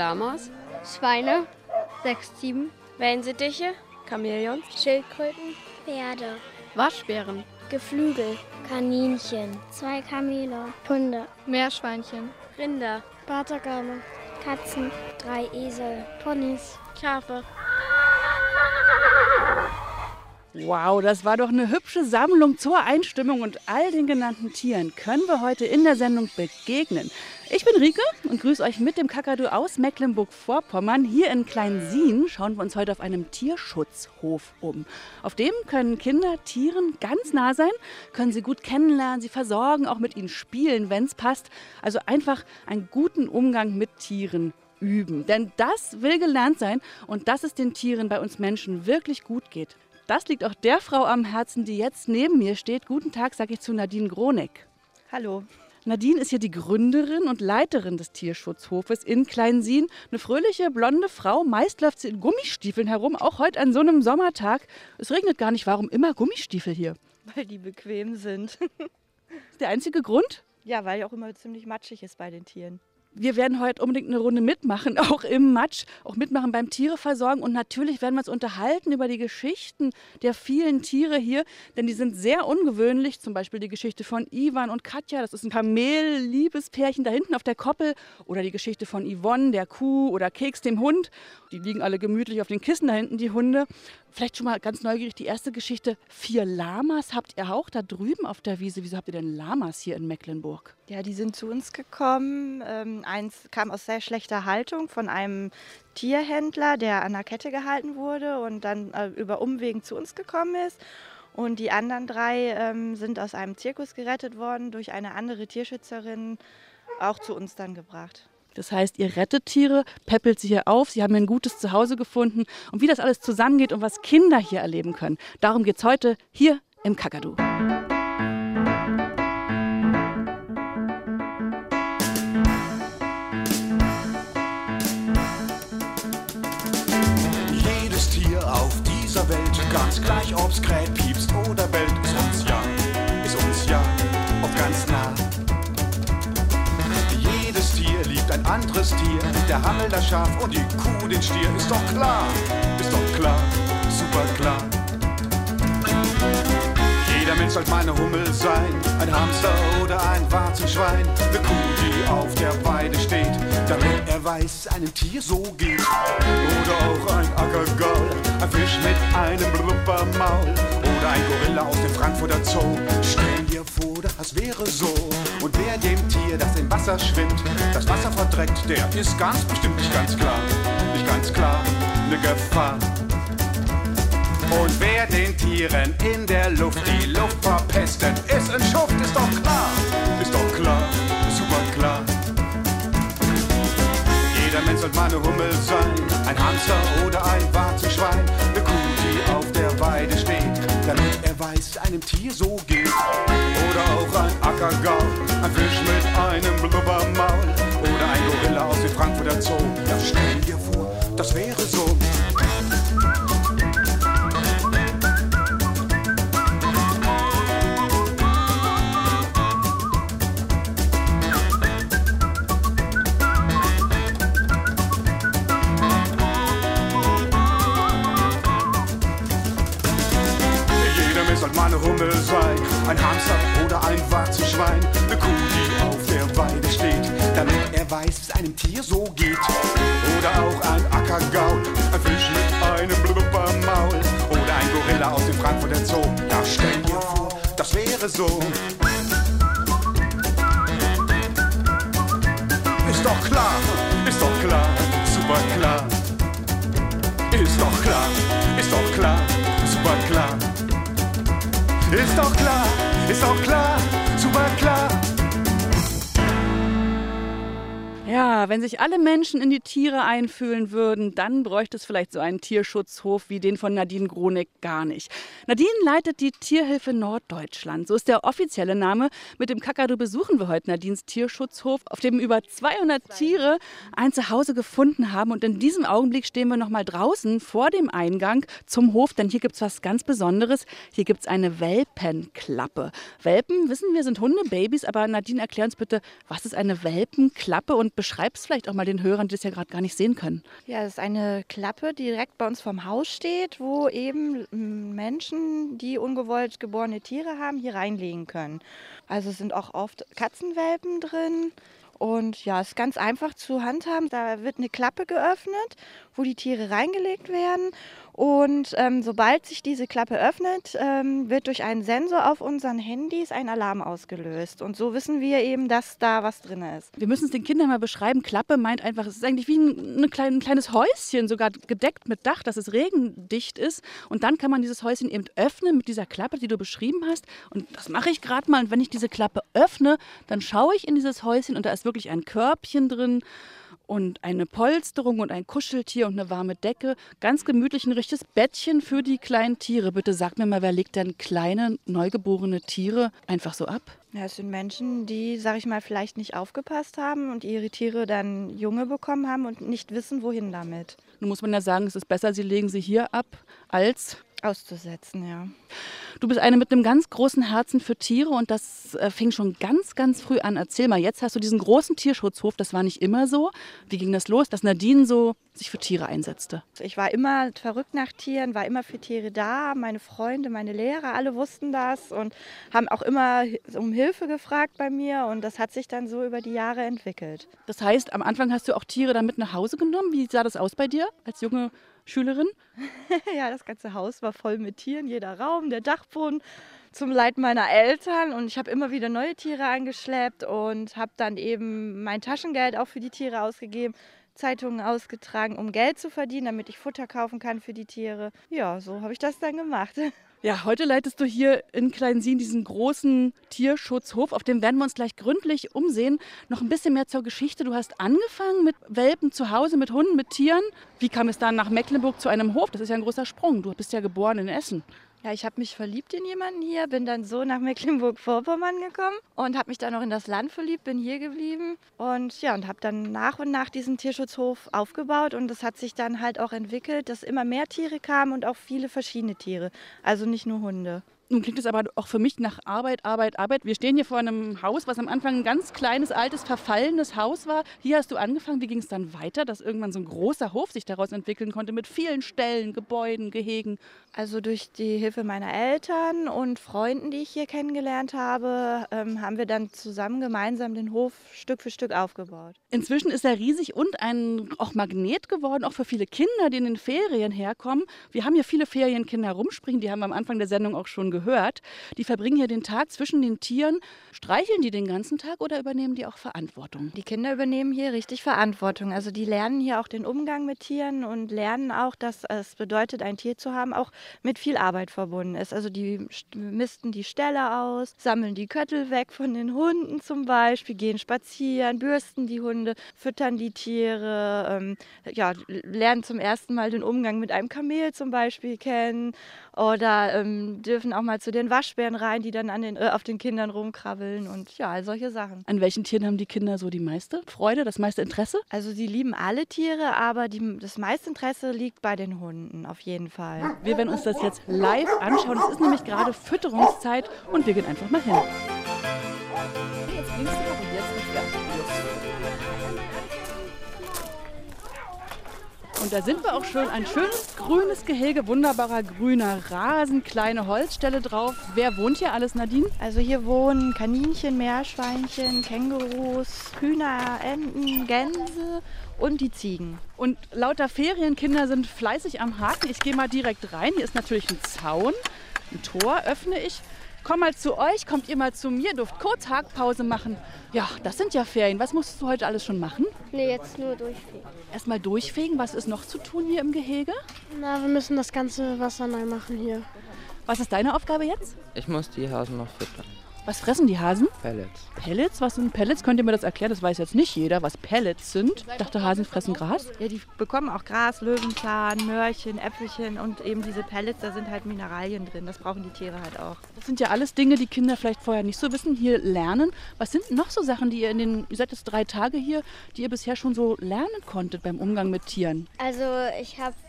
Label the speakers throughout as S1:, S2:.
S1: Lamas,
S2: Schweine, 6, 7.
S1: Wellensittiche, Chamäleons,
S2: Schildkröten, Pferde,
S3: Waschbären,
S2: Geflügel, Kaninchen, 2 Kamele, Hunde,
S3: Meerschweinchen,
S1: Rinder,
S2: Bartagame, Katzen, 3 Esel, Ponys,
S1: Schafe.
S4: Wow, das war doch eine hübsche Sammlung zur Einstimmung und all den genannten Tieren können wir heute in der Sendung begegnen. Ich bin Rike und grüße euch mit dem Kakadu aus Mecklenburg-Vorpommern. Hier in Kleinsiehen schauen wir uns heute auf einem Tierschutzhof um. Auf dem können Kinder Tieren ganz nah sein, können sie gut kennenlernen, sie versorgen, auch mit ihnen spielen, wenn es passt. Also einfach einen guten Umgang mit Tieren üben. Denn das will gelernt sein und dass es den Tieren bei uns Menschen wirklich gut geht. Das liegt auch der Frau am Herzen, die jetzt neben mir steht. Guten Tag, sage ich zu Nadine Groneck.
S5: Hallo.
S4: Nadine ist hier die Gründerin und Leiterin des Tierschutzhofes in Kleinsiehen. Eine fröhliche, blonde Frau. Meist läuft sie in Gummistiefeln herum, auch heute an so einem Sommertag. Es regnet gar nicht. Warum immer Gummistiefel hier?
S5: Weil die bequem sind.
S4: Ist der einzige Grund?
S5: Ja, weil ja auch immer ziemlich matschig ist bei den Tieren.
S4: Wir werden heute unbedingt eine Runde mitmachen, auch im Matsch, auch mitmachen beim Tiereversorgen. Und natürlich werden wir uns unterhalten über die Geschichten der vielen Tiere hier, denn die sind sehr ungewöhnlich. Zum Beispiel die Geschichte von Ivan und Katja, das ist ein Kamel-Liebespärchen da hinten auf der Koppel. Oder die Geschichte von Yvonne, der Kuh, oder Keks, dem Hund. Die liegen alle gemütlich auf den Kissen da hinten, die Hunde. Vielleicht schon mal ganz neugierig die erste Geschichte. 4 Lamas habt ihr auch da drüben auf der Wiese. Wieso habt ihr denn Lamas hier in Mecklenburg?
S5: Ja, die sind zu uns gekommen. Eins kam aus sehr schlechter Haltung von einem Tierhändler, der an der Kette gehalten wurde und dann über Umwegen zu uns gekommen ist. Und die anderen 3 sind aus einem Zirkus gerettet worden, durch eine andere Tierschützerin auch zu uns dann gebracht.
S4: Das heißt, ihr rettet Tiere, päppelt sie hier auf, sie haben ein gutes Zuhause gefunden. Und wie das alles zusammengeht und was Kinder hier erleben können, darum geht es heute hier im Kakadu.
S6: Jedes Tier auf dieser Welt, ganz gleich ob's kräht, piepst oder bellt, ist uns ja oft ganz nah. Jedes Tier liebt ein anderes Tier, der Hammel das Schaf und die Kuh den Stier, ist doch klar, super klar. Jeder Mensch sollte mal eine Hummel sein, ein Hamster oder ein Warzenschwein, eine Kuh, die auf der Weide steht, damit er weiß, einem Tier so geht. Oder auch ein Ackergaul, ein Fisch mit einem Blubbermaul oder ein Gorilla aus dem Frankfurter Zoo. Stell dir vor, das wäre so. Und wer dem Tier, das im Wasser schwimmt, das Wasser verdreckt, der ist ganz bestimmt nicht ganz klar, eine Gefahr. Und wer den Tieren in der Luft die Luft verpestet, ist ein Schuft, ist doch klar, super klar. Jeder Mensch sollte mal eine Hummel sein, ein Hamster oder ein Warzenschwein, eine Kuh, die auf der Weide steht, damit er weiß, einem Tier so geht. Oder auch ein Ackergaul, ein Fisch mit einem Blubbermaul oder ein Gorilla aus dem Frankfurter Zoo. Ja, stell dir vor, das wäre so. Mal eine Hummel sein, ein Hamster oder ein Warzenschwein, eine Kuh, die auf der Weide steht, damit er weiß, wie es einem Tier so geht. Oder auch ein Ackergaul, ein Fisch mit einem Blubbermaul oder ein Gorilla aus dem Frankfurter Zoo. Ja, stell dir vor, das wäre so. Ist doch klar, super klar. Ist doch klar, super klar. Ist doch klar, super klar.
S4: Ja, wenn sich alle Menschen in die Tiere einfühlen würden, dann bräuchte es vielleicht so einen Tierschutzhof wie den von Nadine Groneck gar nicht. Nadine leitet die Tierhilfe Norddeutschland. So ist der offizielle Name. Mit dem Kakadu besuchen wir heute Nadines Tierschutzhof, auf dem über 200 Tiere ein Zuhause gefunden haben. Und in diesem Augenblick stehen wir noch mal draußen vor dem Eingang zum Hof, denn hier gibt es was ganz Besonderes. Hier gibt es eine Welpenklappe. Welpen, wissen wir, sind Hundebabys, aber Nadine, erklär uns bitte, was ist eine Welpenklappe und Beschreib's vielleicht auch mal den Hörern, die das ja gerade gar nicht sehen können.
S5: Ja, das ist eine Klappe, die direkt bei uns vorm Haus steht, wo eben Menschen, die ungewollt geborene Tiere haben, hier reinlegen können. Also es sind auch oft Katzenwelpen drin. Und ja, es ist ganz einfach zu handhaben. Da wird eine Klappe geöffnet, wo die Tiere reingelegt werden. Und sobald sich diese Klappe öffnet, wird durch einen Sensor auf unseren Handys ein Alarm ausgelöst. Und so wissen wir eben, dass da was drin ist.
S4: Wir müssen es den Kindern mal beschreiben. Klappe meint einfach, es ist eigentlich wie ein kleines Häuschen, sogar gedeckt mit Dach, dass es regendicht ist. Und dann kann man dieses Häuschen eben öffnen mit dieser Klappe, die du beschrieben hast. Und das mache ich gerade mal. Und wenn ich diese Klappe öffne, dann schaue ich in dieses Häuschen und da ist wirklich ein Körbchen drin. Und eine Polsterung und ein Kuscheltier und eine warme Decke. Ganz gemütlich ein richtiges Bettchen für die kleinen Tiere. Bitte sag mir mal, wer legt denn kleine, neugeborene Tiere einfach so ab?
S5: Ja, es sind Menschen, die, sag ich mal, vielleicht nicht aufgepasst haben und ihre Tiere dann Junge bekommen haben und nicht wissen, wohin damit.
S4: Nun muss man ja sagen, es ist besser, sie legen sie hier ab, als
S5: auszusetzen, ja.
S4: Du bist eine mit einem ganz großen Herzen für Tiere und das fing schon ganz, ganz früh an. Erzähl mal, jetzt hast du diesen großen Tierschutzhof, das war nicht immer so. Wie ging das los, dass Nadine so sich für Tiere einsetzte?
S5: Ich war immer verrückt nach Tieren, war immer für Tiere da. Meine Freunde, meine Lehrer, alle wussten das und haben auch immer um Hilfe gefragt bei mir und das hat sich dann so über die Jahre entwickelt.
S4: Das heißt, am Anfang hast du auch Tiere dann mit nach Hause genommen. Wie sah das aus bei dir als junge Schülerin?
S5: Ja, das ganze Haus war voll mit Tieren, jeder Raum, der Dachboden, zum Leid meiner Eltern. Und ich habe immer wieder neue Tiere angeschleppt und habe dann eben mein Taschengeld auch für die Tiere ausgegeben, Zeitungen ausgetragen, um Geld zu verdienen, damit ich Futter kaufen kann für die Tiere. Ja, so habe ich das dann gemacht.
S4: Ja, heute leitest du hier in Kleinsieden diesen großen Tierschutzhof, auf dem werden wir uns gleich gründlich umsehen. Noch ein bisschen mehr zur Geschichte. Du hast angefangen mit Welpen zu Hause, mit Hunden, mit Tieren. Wie kam es dann nach Mecklenburg zu einem Hof? Das ist ja ein großer Sprung. Du bist ja geboren in Essen.
S5: Ja, ich habe mich verliebt in jemanden hier, bin dann so nach Mecklenburg-Vorpommern gekommen und habe mich dann noch in das Land verliebt, bin hier geblieben und ja, und habe dann nach und nach diesen Tierschutzhof aufgebaut und es hat sich dann halt auch entwickelt, dass immer mehr Tiere kamen und auch viele verschiedene Tiere, also nicht nur Hunde.
S4: Nun klingt es aber auch für mich nach Arbeit, Arbeit, Arbeit. Wir stehen hier vor einem Haus, was am Anfang ein ganz kleines, altes, verfallenes Haus war. Hier hast du angefangen. Wie ging es dann weiter, dass irgendwann so ein großer Hof sich daraus entwickeln konnte mit vielen Ställen, Gebäuden, Gehegen?
S5: Also durch die Hilfe meiner Eltern und Freunden, die ich hier kennengelernt habe, haben wir dann zusammen gemeinsam den Hof Stück für Stück aufgebaut.
S4: Inzwischen ist er riesig und ein auch Magnet geworden, auch für viele Kinder, die in den Ferien herkommen. Wir haben hier viele Ferienkinder rumspringen, die haben wir am Anfang der Sendung auch schon gehört. Die verbringen hier den Tag zwischen den Tieren. Streicheln die den ganzen Tag oder übernehmen die auch Verantwortung?
S5: Die Kinder übernehmen hier richtig Verantwortung. Also die lernen hier auch den Umgang mit Tieren und lernen auch, dass es bedeutet, ein Tier zu haben, auch mit viel Arbeit verbunden ist. Also die misten die Ställe aus, sammeln die Köttel weg von den Hunden zum Beispiel, gehen spazieren, bürsten die Hunde, füttern die Tiere, lernen zum ersten Mal den Umgang mit einem Kamel zum Beispiel kennen oder dürfen auch mal zu den Waschbären rein, die dann auf den Kindern rumkrabbeln und ja, all solche Sachen.
S4: An welchen Tieren haben die Kinder so die meiste Freude, das meiste Interesse?
S5: Also sie lieben alle Tiere, aber das meiste Interesse liegt bei den Hunden, auf jeden Fall.
S4: Wir werden uns das jetzt live anschauen. Es ist nämlich gerade Fütterungszeit und wir gehen einfach mal hin. Jetzt links noch und jetzt nicht. Und da sind wir auch schon. Ein schönes grünes Gehege, wunderbarer grüner Rasen, kleine Holzställe drauf. Wer wohnt hier alles, Nadine?
S5: Also hier wohnen Kaninchen, Meerschweinchen, Kängurus, Hühner, Enten, Gänse und die Ziegen.
S4: Und lauter Ferienkinder sind fleißig am Haken. Ich gehe mal direkt rein. Hier ist natürlich ein Zaun, ein Tor öffne ich. Komm mal zu euch, kommt ihr mal zu mir, dürft kurz Hakpause machen. Ja, das sind ja Ferien. Was musstest du heute alles schon machen?
S2: Nee, jetzt nur durchfegen.
S4: Erstmal durchfegen. Was ist noch zu tun hier im Gehege?
S2: Na, wir müssen das ganze Wasser neu machen hier.
S4: Was ist deine Aufgabe jetzt?
S7: Ich muss die Hasen noch füttern.
S4: Was fressen die Hasen?
S7: Pellets.
S4: Pellets? Was sind Pellets? Könnt ihr mir das erklären? Das weiß jetzt nicht jeder, was Pellets sind. Ich dachte, Hasen fressen Gras.
S5: Ja, die bekommen auch Gras, Löwenzahn, Möhrchen, Äpfelchen und eben diese Pellets, da sind halt Mineralien drin. Das brauchen die Tiere halt auch.
S4: Das sind ja alles Dinge, die Kinder vielleicht vorher nicht so wissen, hier lernen. Was sind noch so Sachen, die ihr seid jetzt 3 Tage hier, die ihr bisher schon so lernen konntet beim Umgang mit Tieren?
S2: Also ich habe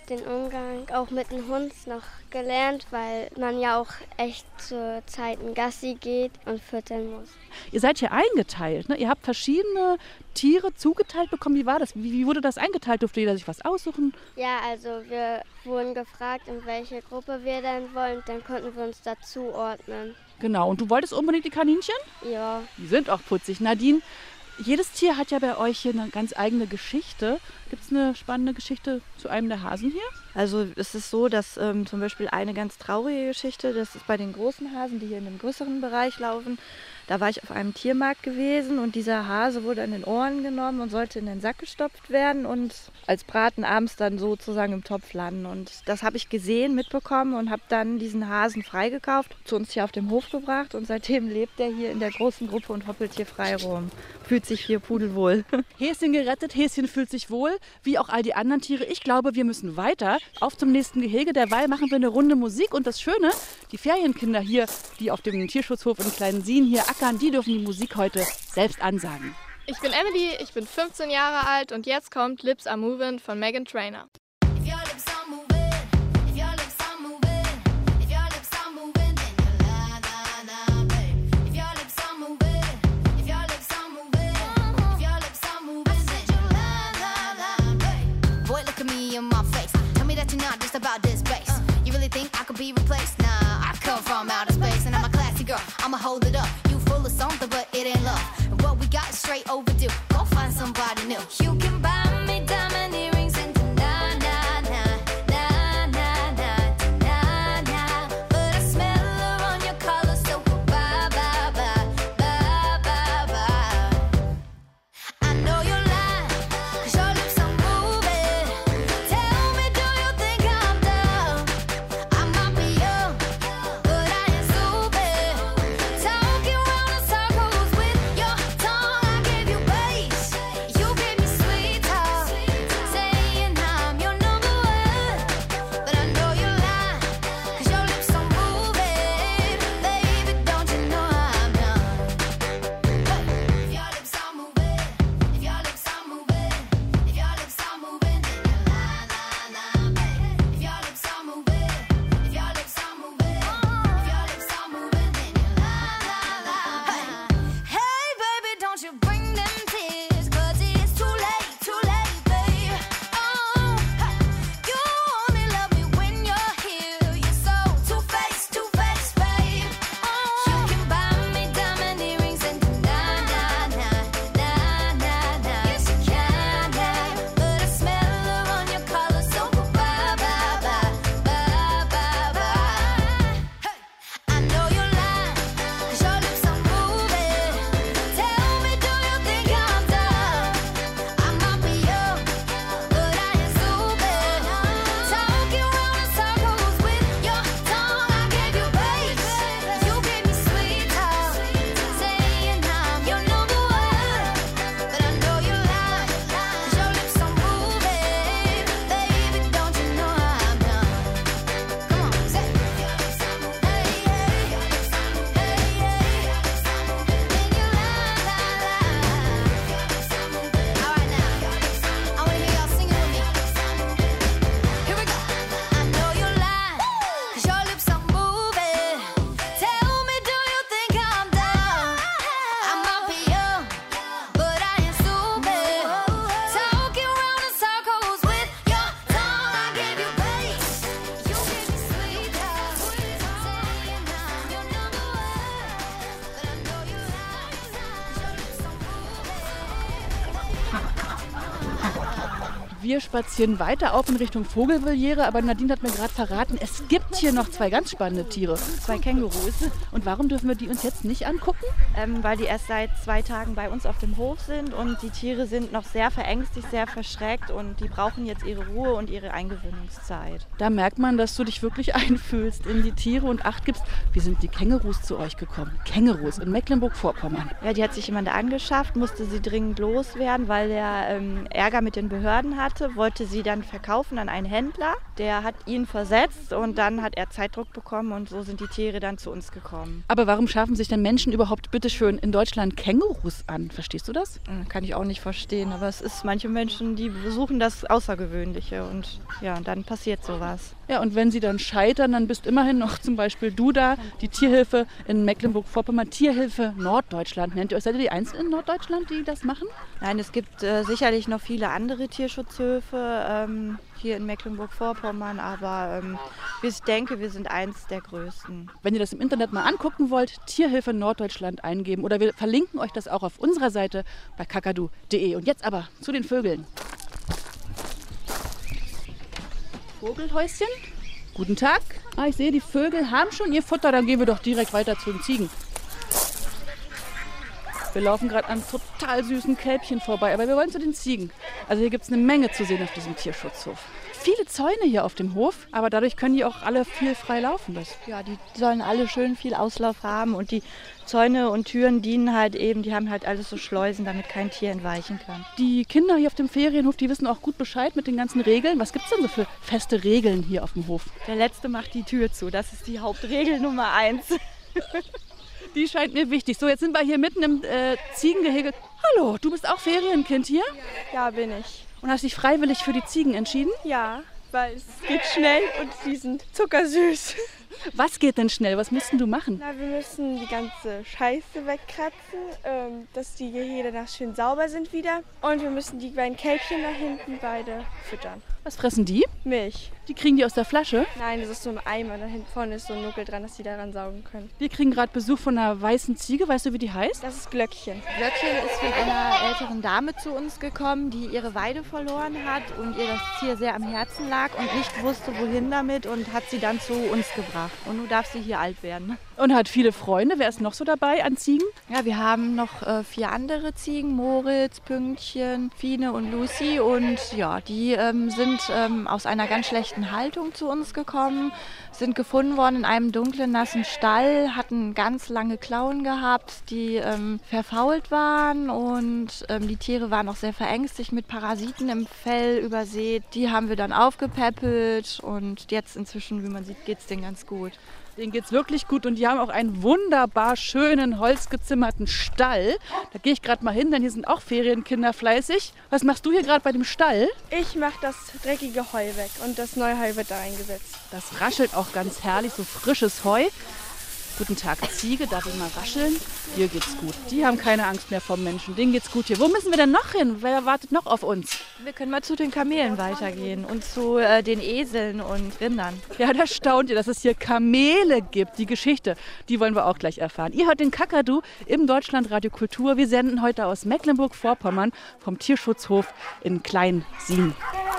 S8: den Umgang auch mit dem Hund noch gelernt, weil man ja auch echt zur Zeit in Gassi geht und füttern muss.
S4: Ihr seid hier eingeteilt, ne? Ihr habt verschiedene Tiere zugeteilt bekommen. Wie war das? Wie wurde das eingeteilt? Durfte jeder sich was aussuchen?
S8: Ja, also wir wurden gefragt, in welche Gruppe wir dann wollen. Dann konnten wir uns dazu ordnen.
S4: Genau. Und du wolltest unbedingt die Kaninchen?
S8: Ja.
S4: Die sind auch putzig. Nadine, jedes Tier hat ja bei euch hier eine ganz eigene Geschichte. Gibt es eine spannende Geschichte zu einem der Hasen hier?
S5: Also es ist so, dass zum Beispiel eine ganz traurige Geschichte, das ist bei den großen Hasen, die hier in einem größeren Bereich laufen. Da war ich auf einem Tiermarkt gewesen und dieser Hase wurde an den Ohren genommen und sollte in den Sack gestopft werden und als Braten abends dann sozusagen im Topf landen. Und das habe ich gesehen, mitbekommen und habe dann diesen Hasen freigekauft, zu uns hier auf dem Hof gebracht und seitdem lebt er hier in der großen Gruppe und hoppelt hier frei rum. Fühlt sich hier pudelwohl.
S4: Häschen gerettet, Häschen fühlt sich wohl, wie auch all die anderen Tiere. Ich glaube, wir müssen weiter. Auf zum nächsten Gehege. Derweil machen wir eine Runde Musik. Und das Schöne, die Ferienkinder hier, die auf dem Tierschutzhof in Kleinensien hier ackern, die dürfen die Musik heute selbst ansagen.
S3: Ich bin Emily, ich bin 15 Jahre alt und jetzt kommt Lips Are Movin' von Meghan Trainor.
S9: About this bass, you really think I could be replaced? Nah, I come from outer space and I'm a classy girl, I'ma hold it up. You full of something but it ain't love, and what we got is straight overdue. Go find somebody new. You can buy me diamond earrings and na na na na na na na na, but I smell her on your collar, so bye bye bye bye bye bye. I know you're lying, 'cause your lips are moving. Tell me, do you think I'm dumb? I might be young, but I ain't stupid. Talking round in circles with your tongue. I gave you bass, you gave me sweet talk, saying I'm your number one. But I know you're lying, 'cause your lips are moving. Baby, don't you know I'm done? If your lips are moving, if your lips are moving, if your lips are moving, then you're lying, lying, lying, baby. If your lips are moving, if your lips are moving, if your lips are moving, then you're lying, lying, lying. Hey, baby, don't you bring them tears, 'cause it's too late, babe. Oh, you only love me when you're here. You're so two-faced, babe. Oh, you can buy me diamond earrings and na na na na na na. Yes, you can, but I smell her on your collar, so bye bye bye bye bye bye. Hey, I know you're lying, 'cause your lips are moving. Tell me, do you think I'm dumb? I might be young, but I ain't stupid. Talking round in circles with your tongue. I gave you bass, you gave me sweet talk, saying I'm your number one. But I know you're lying, 'cause your lips are moving. Baby, don't you know I'm done? Come on, say it. Hey, hey, hey, hey, then you lie, lie, lie. All right now, I wanna hear y'all singing with me. Here we go. I know you're lying, 'cause your lips are moving. Tell me, do you think I'm dumb? I might be young, but I ain't stupid. Talking round in circles with your tongue. I gave you bass, you gave me sweet talk, saying I'm your number one. But I know you're lying, 'cause your lips are
S4: Wir spazieren weiter auf in Richtung Vogelvoliere, aber Nadine hat mir gerade verraten, es gibt hier noch 2 ganz spannende Tiere, 2 Kängurus. Und warum dürfen wir die uns jetzt nicht angucken?
S5: Weil die erst seit 2 Tagen bei uns auf dem Hof sind und die Tiere sind noch sehr verängstigt, sehr verschreckt und die brauchen jetzt ihre Ruhe und ihre Eingewöhnungszeit.
S4: Da merkt man, dass du dich wirklich einfühlst in die Tiere und Acht gibst. Wie sind die Kängurus zu euch gekommen? Kängurus in Mecklenburg-Vorpommern.
S5: Ja, die hat sich jemand angeschafft, musste sie dringend loswerden, weil der Ärger mit den Behörden hat. hatte, wollte sie dann verkaufen an einen Händler. Der hat ihn versetzt und dann hat er Zeitdruck bekommen und so sind die Tiere dann zu uns gekommen.
S4: Aber warum schaffen sich denn Menschen überhaupt bitteschön in Deutschland Kängurus an? Verstehst du das?
S5: Kann ich auch nicht verstehen, aber es ist manche Menschen, die besuchen das Außergewöhnliche und ja, dann passiert sowas.
S4: Ja, und wenn sie dann scheitern, dann bist immerhin noch zum Beispiel du da, die Tierhilfe in Mecklenburg-Vorpommern, Tierhilfe Norddeutschland. Nennt ihr euch, seid ihr die Einzigen in Norddeutschland, die das machen?
S5: Nein, es gibt sicherlich noch viele andere Tierschutzhöfe hier in Mecklenburg-Vorpommern, aber ich denke, wir sind eins der größten.
S4: Wenn ihr das im Internet mal angucken wollt, Tierhilfe Norddeutschland eingeben oder wir verlinken euch das auch auf unserer Seite bei kakadu.de. Und jetzt aber zu den Vögeln. Vogelhäuschen, guten Tag. Ich sehe, die Vögel haben schon ihr Futter, dann gehen wir doch direkt weiter zu den Ziegen. Wir laufen gerade an total süßen Kälbchen vorbei, aber wir wollen zu den Ziegen. Also hier gibt es eine Menge zu sehen auf diesem Tierschutzhof. Viele Zäune hier auf dem Hof, aber dadurch können die auch alle viel frei laufen.
S5: Ja, die sollen alle schön viel Auslauf haben und die Zäune und Türen dienen halt eben, die haben halt alles so Schleusen, damit kein Tier entweichen kann.
S4: Die Kinder hier auf dem Ferienhof, die wissen auch gut Bescheid mit den ganzen Regeln. Was gibt es denn so für feste Regeln hier auf dem Hof?
S5: Der Letzte macht die Tür zu, das ist die Hauptregel Nummer 1.
S4: Die scheint mir wichtig. So, jetzt sind wir hier mitten im Ziegengehege. Hallo, du bist auch Ferienkind hier?
S10: Ja, bin ich.
S4: Und hast dich freiwillig für die Ziegen entschieden?
S10: Ja, weil es geht schnell und die sind zuckersüß.
S4: Was geht denn schnell? Was müssten du machen?
S10: Na, wir müssen die ganze Scheiße wegkratzen, dass die Gehege danach schön sauber sind wieder. Und wir müssen die beiden Kälbchen da hinten beide füttern.
S4: Was fressen die?
S10: Milch.
S4: Die kriegen die aus der Flasche?
S10: Nein, das ist so ein Eimer. Da hinten vorne ist so ein Nuckel dran, dass die daran saugen können.
S4: Wir kriegen gerade Besuch von einer weißen Ziege. Weißt du, wie die heißt?
S10: Das ist Glöckchen.
S5: Glöckchen ist von einer älteren Dame zu uns gekommen, die ihre Weide verloren hat und ihr das Tier sehr am Herzen lag und nicht wusste, wohin damit und hat sie dann zu uns gebracht. Und nun darf sie hier alt werden.
S4: Und hat viele Freunde. Wer ist noch so dabei an Ziegen?
S5: Ja, wir haben noch 4 andere Ziegen, Moritz, Pünktchen, Fine und Lucy. Und ja, die sind aus einer ganz schlechten Haltung zu uns gekommen, sind gefunden worden in einem dunklen, nassen Stall, hatten ganz lange Klauen gehabt, die verfault waren und die Tiere waren auch sehr verängstigt mit Parasiten im Fell übersät. Die haben wir dann aufgepäppelt und jetzt inzwischen, wie man sieht, geht es denen ganz gut.
S4: Denen geht es wirklich gut und die haben auch einen wunderbar schönen, holzgezimmerten Stall. Da gehe ich gerade mal hin, denn hier sind auch Ferienkinder fleißig. Was machst du hier gerade bei dem Stall?
S10: Ich mache das dreckige Heu weg und das neue Heu wird da eingesetzt.
S4: Das raschelt auch ganz herrlich, so frisches Heu. Guten Tag, Ziege, darf ich mal rascheln? Dir geht's gut. Die haben keine Angst mehr vor Menschen, denen geht's gut hier. Wo müssen wir denn noch hin? Wer wartet noch auf uns?
S5: Wir können mal zu den Kamelen weitergehen und zu den Eseln und Rindern.
S4: Ja, da staunt ihr, dass es hier Kamele gibt. Die Geschichte, die wollen wir auch gleich erfahren. Ihr hört den Kakadu im Deutschlandradio Kultur. Wir senden heute aus Mecklenburg-Vorpommern vom Tierschutzhof in Klein-Sien.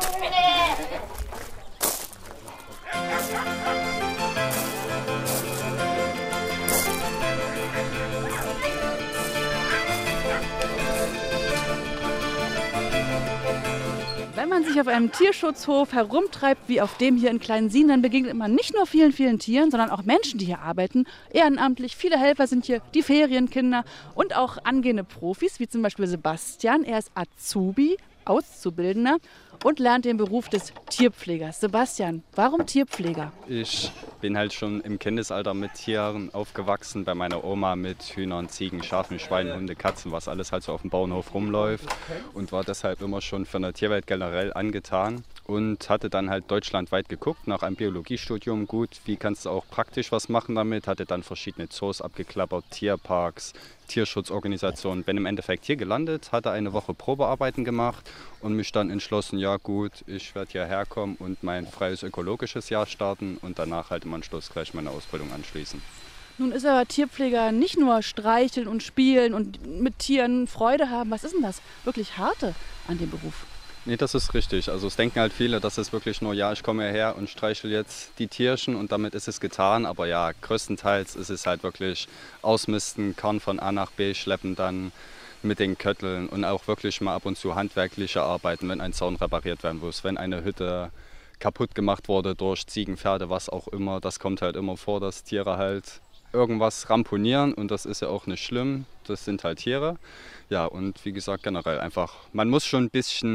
S4: Wenn man sich auf einem Tierschutzhof herumtreibt, wie auf dem hier in Klein-Sien, dann begegnet man nicht nur vielen, vielen Tieren, sondern auch Menschen, die hier arbeiten. Ehrenamtlich, viele Helfer sind hier, die Ferienkinder und auch angehende Profis, wie zum Beispiel Sebastian. Er ist Azubi, Auszubildender und lernt den Beruf des Tierpflegers. Sebastian, warum Tierpfleger?
S11: Ich bin halt schon im Kindesalter mit Tieren aufgewachsen, bei meiner Oma mit Hühnern, Ziegen, Schafen, Schweinen, Hunde, Katzen, was alles halt so auf dem Bauernhof rumläuft und war deshalb immer schon von der Tierwelt generell angetan und hatte dann halt deutschlandweit geguckt nach einem Biologiestudium. Gut, wie kannst du auch praktisch was machen damit? Hatte dann verschiedene Zoos abgeklappert, Tierparks, Tierschutzorganisationen. Bin im Endeffekt hier gelandet, hatte eine Woche Probearbeiten gemacht und mich dann entschlossen, ja gut, ich werde hierher kommen und mein freies ökologisches Jahr starten und danach halt im Anschluss gleich meine Ausbildung anschließen.
S4: Nun ist aber Tierpfleger nicht nur streicheln und spielen und mit Tieren Freude haben. Was ist denn das wirklich Harte an dem Beruf?
S11: Nee, das ist richtig. Also es denken halt viele, dass es wirklich nur, ja, ich komme hierher und streichel jetzt die Tierchen und damit ist es getan. Aber ja, größtenteils ist es halt wirklich ausmisten, Korn von A nach B schleppen dann mit den Kötteln und auch wirklich mal ab und zu handwerkliche Arbeiten, wenn ein Zaun repariert werden muss, wenn eine Hütte kaputt gemacht wurde durch Ziegen, Pferde, was auch immer. Das kommt halt immer vor, dass Tiere halt irgendwas ramponieren und das ist ja auch nicht schlimm. Das sind halt Tiere. Ja, und wie gesagt, generell einfach, man muss schon ein bisschen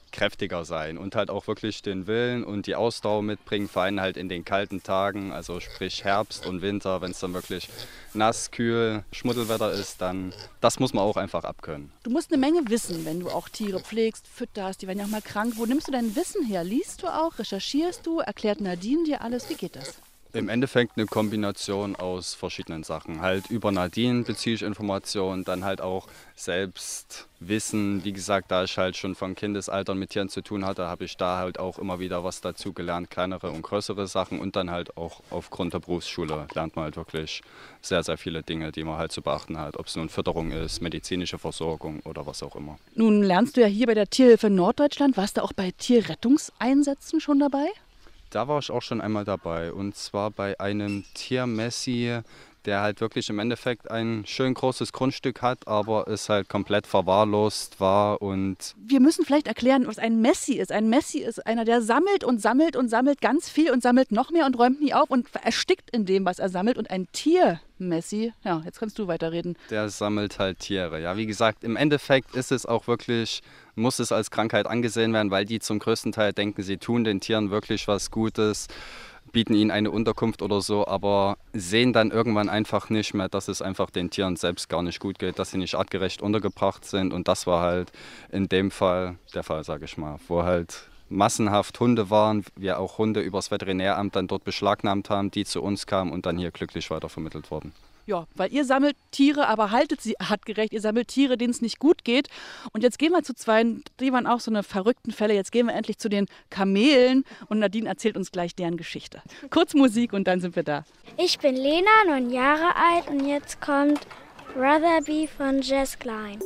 S11: kräftiger sein und halt auch wirklich den Willen und die Ausdauer mitbringen, vor allem halt in den kalten Tagen, also sprich Herbst und Winter, wenn es dann wirklich nass, kühl, Schmuddelwetter ist, dann das muss man auch einfach abkönnen.
S4: Du musst eine Menge wissen, wenn du auch Tiere pflegst, fütterst, die werden ja auch mal krank. Wo nimmst du dein Wissen her? Liest du auch, recherchierst du, erklärt Nadine dir alles? Wie geht das?
S11: Im Endeffekt eine Kombination aus verschiedenen Sachen. Halt über Nadine beziehe ich Informationen, dann halt auch selbst Wissen. Wie gesagt, da ich halt schon von Kindesaltern mit Tieren zu tun hatte, habe ich da halt auch immer wieder was dazu gelernt, kleinere und größere Sachen. Und dann halt auch aufgrund der Berufsschule lernt man halt wirklich sehr, sehr viele Dinge, die man halt zu beachten hat. Ob es nun Fütterung ist, medizinische Versorgung oder was auch immer.
S4: Nun lernst du ja hier bei der Tierhilfe Norddeutschland. Warst du auch bei Tierrettungseinsätzen schon dabei?
S11: Da war ich auch schon einmal dabei und zwar bei einem Tiermessi, der halt wirklich im Endeffekt ein schön großes Grundstück hat, aber es halt komplett verwahrlost war. Und
S4: wir müssen vielleicht erklären, was ein Messi ist. Ein Messi ist einer, der sammelt und sammelt und sammelt ganz viel und sammelt noch mehr und räumt nie auf und erstickt in dem, was er sammelt. Und ein Tiermessi, ja, jetzt kannst du weiterreden.
S11: Der sammelt halt Tiere. Ja, wie gesagt, im Endeffekt ist es auch wirklich, muss es als Krankheit angesehen werden, weil die zum größten Teil denken, sie tun den Tieren wirklich was Gutes, bieten ihnen eine Unterkunft oder so, aber sehen dann irgendwann einfach nicht mehr, dass es einfach den Tieren selbst gar nicht gut geht, dass sie nicht artgerecht untergebracht sind. Und das war halt in dem Fall der Fall, sage ich mal, wo halt massenhaft Hunde waren, wir auch Hunde übers Veterinäramt dann dort beschlagnahmt haben, die zu uns kamen und dann hier glücklich weitervermittelt wurden.
S4: Ja, weil ihr sammelt Tiere, aber haltet sie artgerecht. Ihr sammelt Tiere, denen es nicht gut geht. Und jetzt gehen wir zu zwei, die waren auch so eine verrückten Fälle. Jetzt gehen wir endlich zu den Kamelen und Nadine erzählt uns gleich deren Geschichte. Kurz Musik und dann sind wir da.
S12: Ich bin Lena, 9 Jahre alt und jetzt kommt Rather Be von Jess Klein.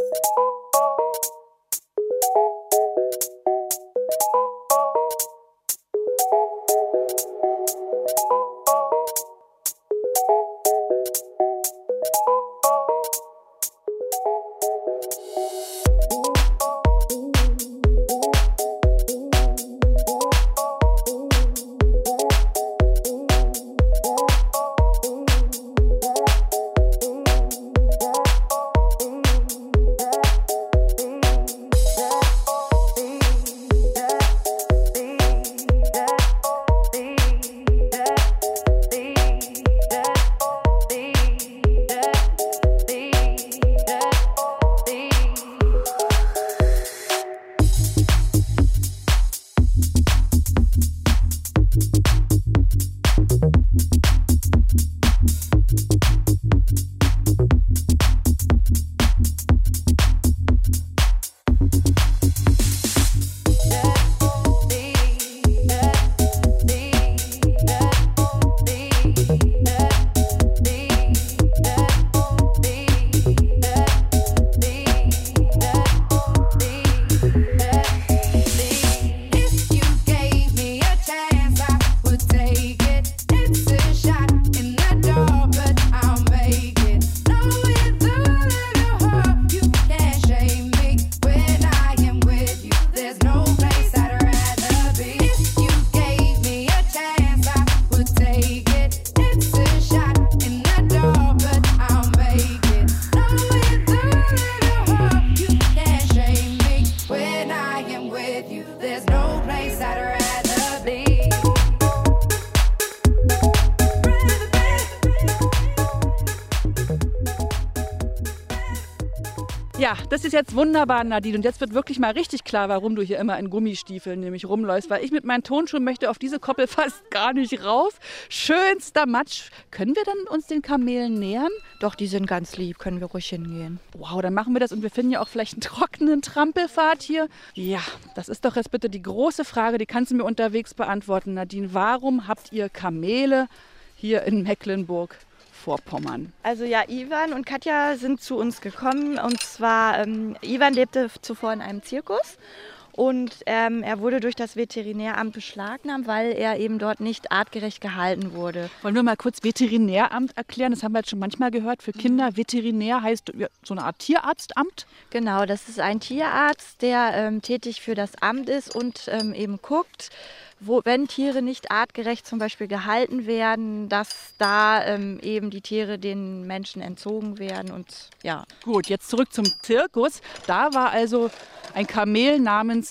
S4: Ja, das ist jetzt wunderbar, Nadine. Und jetzt wird wirklich mal richtig klar, warum du hier immer in Gummistiefeln nämlich rumläufst. Weil ich mit meinen Tonschuhen möchte auf diese Koppel fast gar nicht rauf. Schönster Matsch. Können wir dann uns den Kamelen nähern?
S5: Doch, die sind ganz lieb, können wir ruhig hingehen.
S4: Wow, dann machen wir das und wir finden ja auch vielleicht einen trockenen Trampelpfad hier. Ja, das ist doch jetzt bitte die große Frage, die kannst du mir unterwegs beantworten, Nadine. Warum habt ihr Kamele hier in Mecklenburg-Vorpommern?
S5: Also ja, Ivan und Katja sind zu uns gekommen und zwar, Ivan lebte zuvor in einem Zirkus und er wurde durch das Veterinäramt beschlagnahmt, weil er eben dort nicht artgerecht gehalten wurde.
S4: Wollen wir mal kurz Veterinäramt erklären? Das haben wir jetzt schon manchmal gehört. Für Kinder, Veterinär heißt so eine Art Tierarztamt?
S5: Genau, das ist ein Tierarzt, der tätig für das Amt ist und eben guckt, wenn Tiere nicht artgerecht zum Beispiel gehalten werden, dass da eben die Tiere den Menschen entzogen werden und ja.
S4: Gut, jetzt zurück zum Zirkus. Da war also ein Kamel namens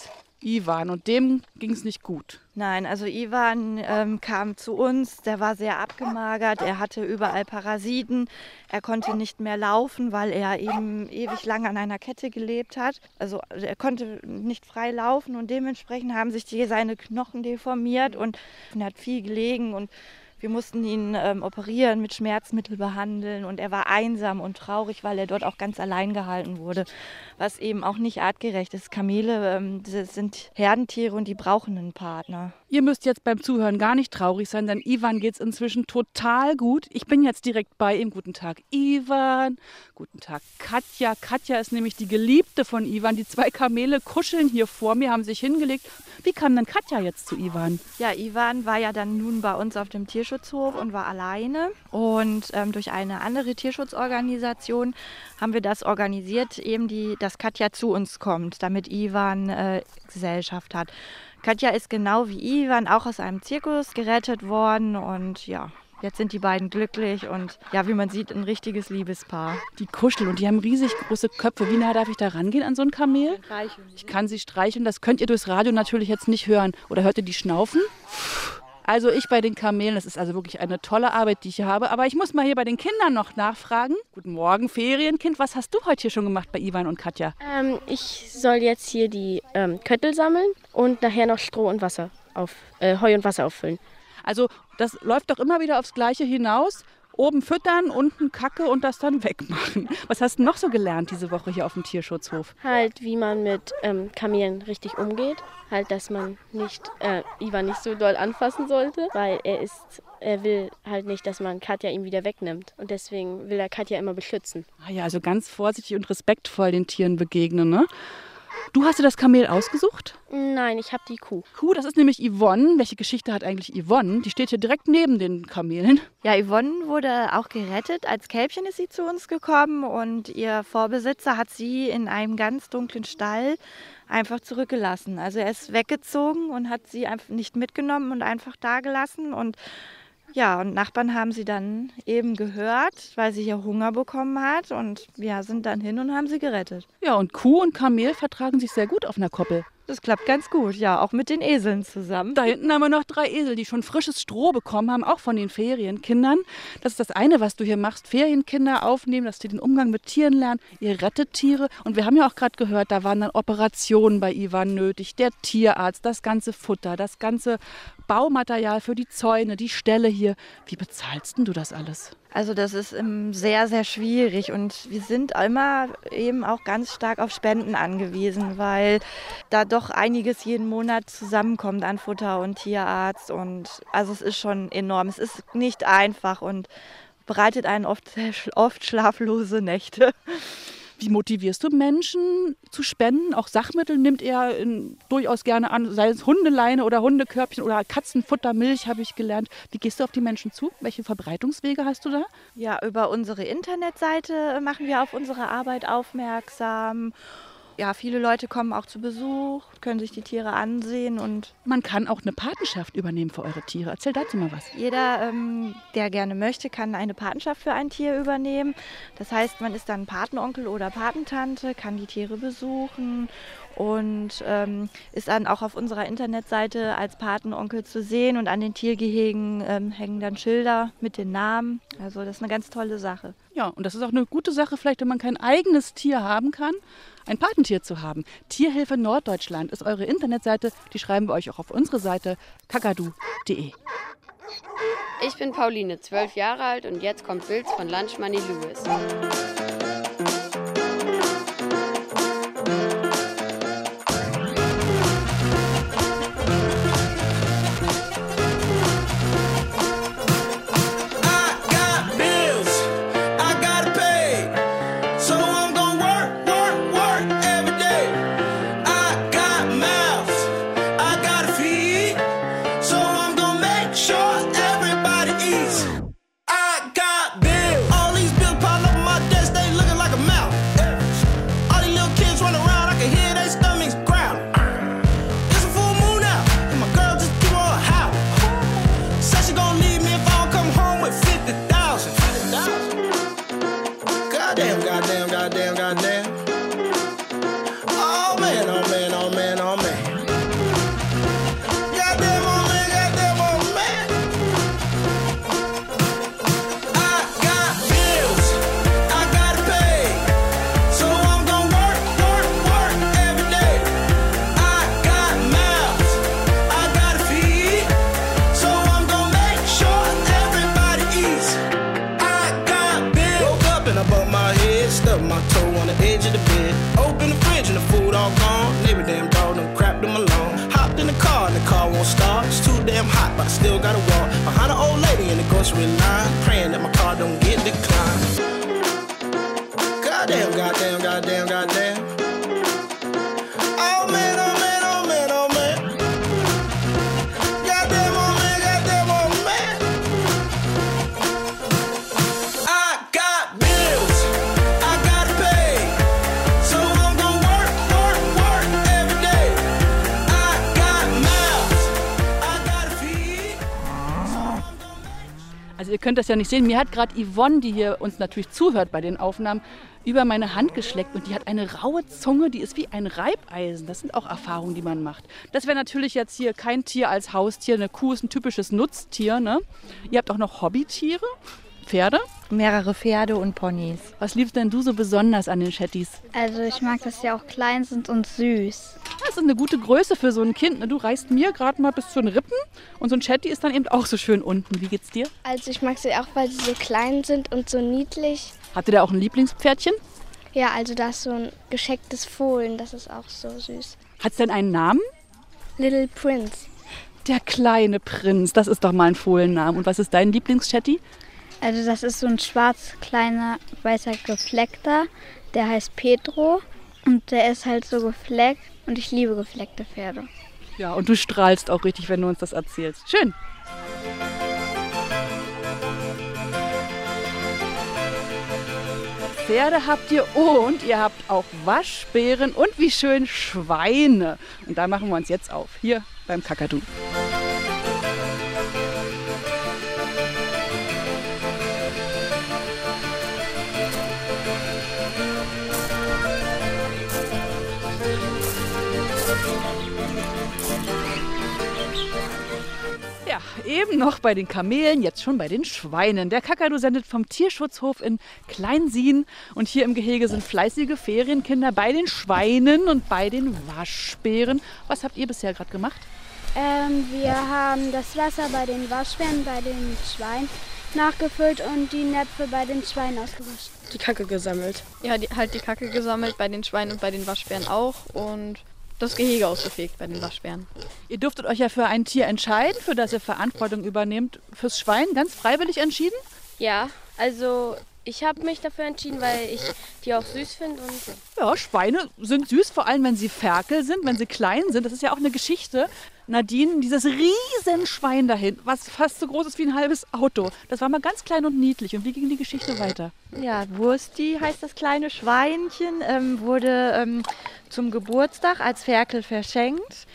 S4: Ivan und dem ging es nicht gut.
S5: Nein, also Ivan kam zu uns, der war sehr abgemagert, er hatte überall Parasiten, er konnte nicht mehr laufen, weil er eben ewig lang an einer Kette gelebt hat. Also er konnte nicht frei laufen und dementsprechend haben sich seine Knochen deformiert und er hat viel gelegen und wir mussten ihn operieren, mit Schmerzmittel behandeln und er war einsam und traurig, weil er dort auch ganz allein gehalten wurde, was eben auch nicht artgerecht ist. Kamele das sind Herdentiere und die brauchen einen Partner.
S4: Ihr müsst jetzt beim Zuhören gar nicht traurig sein, denn Ivan geht es inzwischen total gut. Ich bin jetzt direkt bei ihm. Guten Tag, Ivan. Guten Tag, Katja. Katja ist nämlich die Geliebte von Ivan. Die 2 Kamele kuscheln hier vor mir, haben sich hingelegt. Wie kam denn Katja jetzt zu Ivan?
S5: Ja, Ivan war ja dann nun bei uns auf dem Tierschutzhof und war alleine. Und durch eine andere Tierschutzorganisation haben wir das organisiert, eben dass Katja zu uns kommt, damit Ivan Gesellschaft hat. Katja ist genau wie Ivan auch aus einem Zirkus gerettet worden und ja, jetzt sind die beiden glücklich und ja, wie man sieht, ein richtiges Liebespaar.
S4: Die kuscheln und die haben riesig große Köpfe. Wie nah darf ich da rangehen an so ein Kamel? Ich kann sie streicheln, das könnt ihr durchs Radio natürlich jetzt nicht hören. Oder hört ihr die schnaufen? Also ich bei den Kamelen, das ist also wirklich eine tolle Arbeit, die ich hier habe. Aber ich muss mal hier bei den Kindern noch nachfragen. Guten Morgen, Ferienkind. Was hast du heute hier schon gemacht bei Ivan und Katja?
S1: Ich soll jetzt hier die Köttel sammeln und nachher noch Stroh und Wasser Heu und Wasser auffüllen.
S4: Also das läuft doch immer wieder aufs Gleiche hinaus. Oben füttern, unten Kacke und das dann wegmachen. Was hast du noch so gelernt diese Woche hier auf dem Tierschutzhof?
S1: Halt, wie man mit Kamelen richtig umgeht. Halt, dass man Ivan nicht so doll anfassen sollte, weil er will halt nicht, dass man Katja ihm wieder wegnimmt. Und deswegen will er Katja immer beschützen.
S4: Ah ja, also ganz vorsichtig und respektvoll den Tieren begegnen, ne? Du hast dir das Kamel ausgesucht?
S1: Nein, ich habe die Kuh.
S4: Kuh, das ist nämlich Yvonne. Welche Geschichte hat eigentlich Yvonne? Die steht hier direkt neben den Kamelen.
S5: Ja, Yvonne wurde auch gerettet. Als Kälbchen ist sie zu uns gekommen und ihr Vorbesitzer hat sie in einem ganz dunklen Stall einfach zurückgelassen. Also er ist weggezogen und hat sie einfach nicht mitgenommen und einfach da gelassen. Und ja, und Nachbarn haben sie dann eben gehört, weil sie hier Hunger bekommen hat und wir sind dann hin und haben sie gerettet.
S4: Ja, und Kuh und Kamel vertragen sich sehr gut auf einer Koppel.
S5: Das klappt ganz gut, ja, auch mit den Eseln zusammen.
S4: Da hinten haben wir noch 3 Esel, die schon frisches Stroh bekommen haben, auch von den Ferienkindern. Das ist das eine, was du hier machst, Ferienkinder aufnehmen, dass die den Umgang mit Tieren lernen. Ihr rettet Tiere. Und wir haben ja auch gerade gehört, da waren dann Operationen bei Ivan nötig. Der Tierarzt, das ganze Futter, das ganze Baumaterial für die Zäune, die Ställe hier. Wie bezahlst denn du das alles?
S5: Also das ist sehr, sehr schwierig und wir sind immer eben auch ganz stark auf Spenden angewiesen, weil da doch einiges jeden Monat zusammenkommt an Futter und Tierarzt und also es ist schon enorm. Es ist nicht einfach und bereitet einen oft schlaflose Nächte.
S4: Wie motivierst du Menschen zu spenden? Auch Sachmittel nimmt er durchaus gerne an, sei es Hundeleine oder Hundekörbchen oder Katzenfutter, Milch habe ich gelernt. Wie gehst du auf die Menschen zu? Welche Verbreitungswege hast du da?
S5: Ja, über unsere Internetseite machen wir auf unsere Arbeit aufmerksam. Ja, viele Leute kommen auch zu Besuch, können sich die Tiere ansehen und
S4: man kann auch eine Patenschaft übernehmen für eure Tiere. Erzähl dazu mal was.
S5: Jeder, der gerne möchte, kann eine Patenschaft für ein Tier übernehmen. Das heißt, man ist dann Patenonkel oder Patentante, kann die Tiere besuchen und ist dann auch auf unserer Internetseite als Patenonkel zu sehen und an den Tiergehegen hängen dann Schilder mit den Namen. Also das ist eine ganz tolle Sache.
S4: Ja, und das ist auch eine gute Sache, vielleicht wenn man kein eigenes Tier haben kann, ein Patentier zu haben. Tierhilfe Norddeutschland ist eure Internetseite, die schreiben wir euch auch auf unsere Seite kakadu.de.
S13: Ich bin Pauline, 12 Jahre alt und jetzt kommt Wills von Lunch Money Lewis.
S14: Goddamn. Oh man. head, stuck my toe on the edge of the bed. Open the fridge and the food all gone. Neighbor damn dog done crapped them alone. Hopped in the car and the car won't start. It's too damn hot, but I still gotta walk behind an old lady in the grocery line, praying that my car don't get declined. Goddamn, goddamn, goddamn, goddamn. Oh man, oh man, oh man, oh man. Goddamn, oh man, goddamn, oh man. I got bills, I gotta pay, so I'm gonna work, work, work every day. I got mouths, I gotta feed.
S4: Also ihr könnt das ja nicht sehen. Mir hat gerade Yvonne, die hier uns natürlich zuhört bei den Aufnahmen, über meine Hand geschleckt und die hat eine raue Zunge, die ist wie ein Reibeisen. Das sind auch Erfahrungen, die man macht. Das wäre natürlich jetzt hier kein Tier als Haustier. Eine Kuh ist ein typisches Nutztier, ne? Ihr habt auch noch Hobbytiere, Pferde?
S5: Mehrere Pferde und Ponys.
S4: Was liebst denn du so besonders an den Shetties?
S12: Also ich mag, dass sie auch klein sind und süß.
S4: Das ist eine gute Größe für so ein Kind. Ne? Du reißt mir gerade mal bis zu den Rippen und so ein Shetty ist dann eben auch so schön unten. Wie geht's dir?
S2: Also ich mag sie auch, weil sie so klein sind und so niedlich.
S4: Habt ihr da auch ein Lieblingspferdchen?
S2: Ja, also da ist so ein geschecktes Fohlen, das ist auch so süß.
S4: Hat's denn einen Namen?
S2: Little Prince.
S4: Der kleine Prinz, das ist doch mal ein Fohlenname. Und was ist dein Lieblingsshetty?
S12: Also das ist so ein schwarz, kleiner, weißer Gefleckter. Der heißt Pedro und der ist halt so gefleckt und ich liebe gefleckte Pferde.
S4: Ja, und du strahlst auch richtig, wenn du uns das erzählst. Schön. Pferde habt ihr und ihr habt auch Waschbären und wie schön Schweine. Und da machen wir uns jetzt auf, hier beim Kakadu. Ja, eben noch bei den Kamelen, jetzt schon bei den Schweinen. Der Kakadu sendet vom Tierschutzhof in Kleinsien und hier im Gehege sind fleißige Ferienkinder bei den Schweinen und bei den Waschbären. Was habt ihr bisher gerade gemacht?
S12: Wir haben das Wasser bei den Waschbären, bei den Schweinen nachgefüllt und die Näpfe bei den Schweinen ausgewaschen.
S3: Die Kacke gesammelt. Ja, die Kacke gesammelt bei den Schweinen und bei den Waschbären auch und das Gehege ausgefegt bei den Waschbären.
S4: Ihr durftet euch ja für ein Tier entscheiden, für das ihr Verantwortung übernehmt. Fürs Schwein ganz freiwillig entschieden?
S1: Ja, also ich habe mich dafür entschieden, weil ich die auch süß finde.
S4: Ja, Schweine sind süß, vor allem wenn sie Ferkel sind, wenn sie klein sind. Das ist ja auch eine Geschichte. Nadine, dieses Riesenschwein dahin, was fast so groß ist wie ein halbes Auto. Das war mal ganz klein und niedlich. Und wie ging die Geschichte weiter?
S5: Ja, Wursti heißt das kleine Schweinchen, wurde zum Geburtstag als Ferkel verschenkt.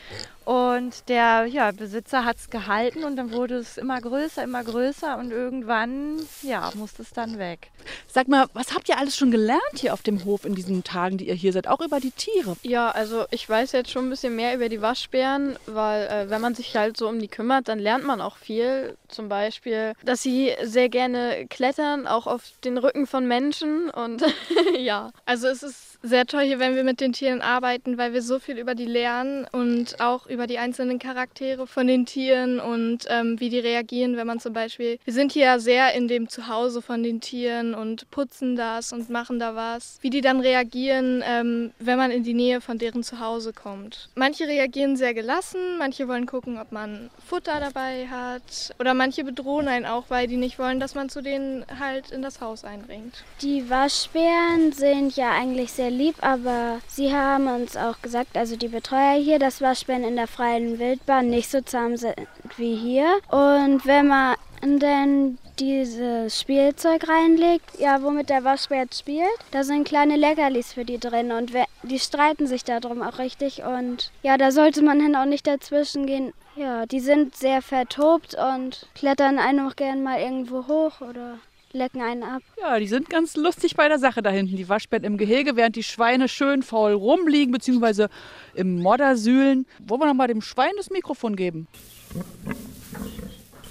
S5: Und der Besitzer hat es gehalten und dann wurde es immer größer und irgendwann musste es dann weg.
S4: Sag mal, was habt ihr alles schon gelernt hier auf dem Hof in diesen Tagen, die ihr hier seid, auch über die Tiere?
S3: Ja, also ich weiß jetzt schon ein bisschen mehr über die Waschbären, weil wenn man sich halt so um die kümmert, dann lernt man auch viel. Zum Beispiel, dass sie sehr gerne klettern, auch auf den Rücken von Menschen und ja. Also es ist sehr toll hier, wenn wir mit den Tieren arbeiten, weil wir so viel über die lernen und auch über die einzelnen Charaktere von den Tieren und wie die reagieren, wenn man zum Beispiel, wir sind hier ja sehr in dem Zuhause von den Tieren und putzen das und machen da was, wie die dann reagieren, wenn man in die Nähe von deren Zuhause kommt. Manche reagieren sehr gelassen, manche wollen gucken, ob man Futter dabei hat oder manche bedrohen einen auch, weil die nicht wollen, dass man zu denen halt in das Haus eindringt.
S12: Die Waschbären sind ja eigentlich sehr lieb, aber sie haben uns auch gesagt, also die Betreuer hier, dass Waschbären in der freien Wildbahn nicht so zahm sind wie hier. Und wenn man dann dieses Spielzeug reinlegt, ja, womit der Waschbär jetzt spielt, da sind kleine Leckerlis für die drin und die streiten sich darum auch richtig und ja, da sollte man dann auch nicht dazwischen gehen. Ja, die sind sehr vertobt und klettern einem auch gern mal irgendwo hoch oder lecken einen ab.
S4: Ja, die sind ganz lustig bei der Sache da hinten, die Waschbären im Gehege, während die Schweine schön faul rumliegen bzw. im Modder sühlen. Wollen wir noch mal dem Schwein das Mikrofon geben?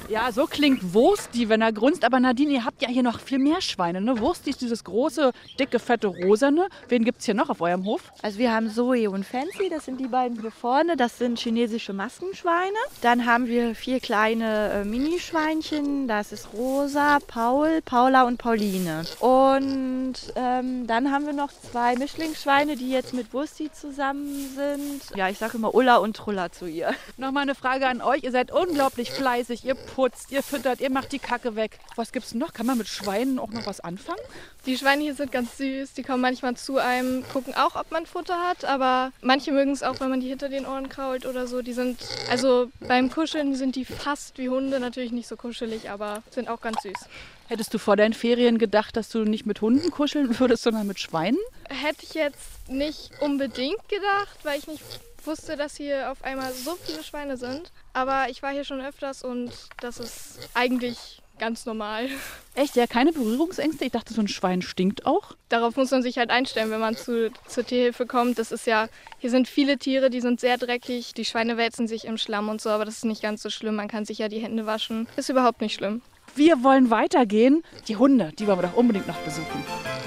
S4: Ja, so klingt Wursti, wenn er grunzt. Aber Nadine, ihr habt ja hier noch viel mehr Schweine, ne? Wursti ist dieses große, dicke, fette Rosane. Wen gibt es hier noch auf eurem Hof?
S5: Also wir haben Zoe und Fancy, das sind die beiden hier vorne. Das sind chinesische Maskenschweine. Dann haben wir 4 kleine Minischweinchen. Das ist Rosa, Paul, Paula und Pauline. Und dann haben wir noch 2 Mischlingsschweine, die jetzt mit Wursti zusammen sind. Ja, ich sage immer Ulla und Trulla zu ihr.
S4: Nochmal eine Frage an euch. Ihr seid unglaublich fleißig. Ihr putzt, ihr füttert, ihr macht die Kacke weg. Was gibt's noch? Kann man mit Schweinen auch noch was anfangen?
S3: Die Schweine hier sind ganz süß. Die kommen manchmal zu einem, gucken auch, ob man Futter hat. Aber manche mögen es auch, wenn man die hinter den Ohren krault oder so. Die sind, also beim Kuscheln sind die fast wie Hunde. Natürlich nicht so kuschelig, aber sind auch ganz süß.
S4: Hättest du vor deinen Ferien gedacht, dass du nicht mit Hunden kuscheln würdest, sondern mit Schweinen?
S3: Hätte ich jetzt nicht unbedingt gedacht, weil ich nicht wusste, dass hier auf einmal so viele Schweine sind. Aber ich war hier schon öfters und das ist eigentlich ganz normal.
S4: Echt? Ja, keine Berührungsängste? Ich dachte, so ein Schwein stinkt auch.
S3: Darauf muss man sich halt einstellen, wenn man zur Tierhilfe kommt. Das ist ja, hier sind viele Tiere, die sind sehr dreckig. Die Schweine wälzen sich im Schlamm und so, aber das ist nicht ganz so schlimm. Man kann sich ja die Hände waschen. Ist überhaupt nicht schlimm.
S4: Wir wollen weitergehen. Die Hunde, die wollen wir doch unbedingt noch besuchen.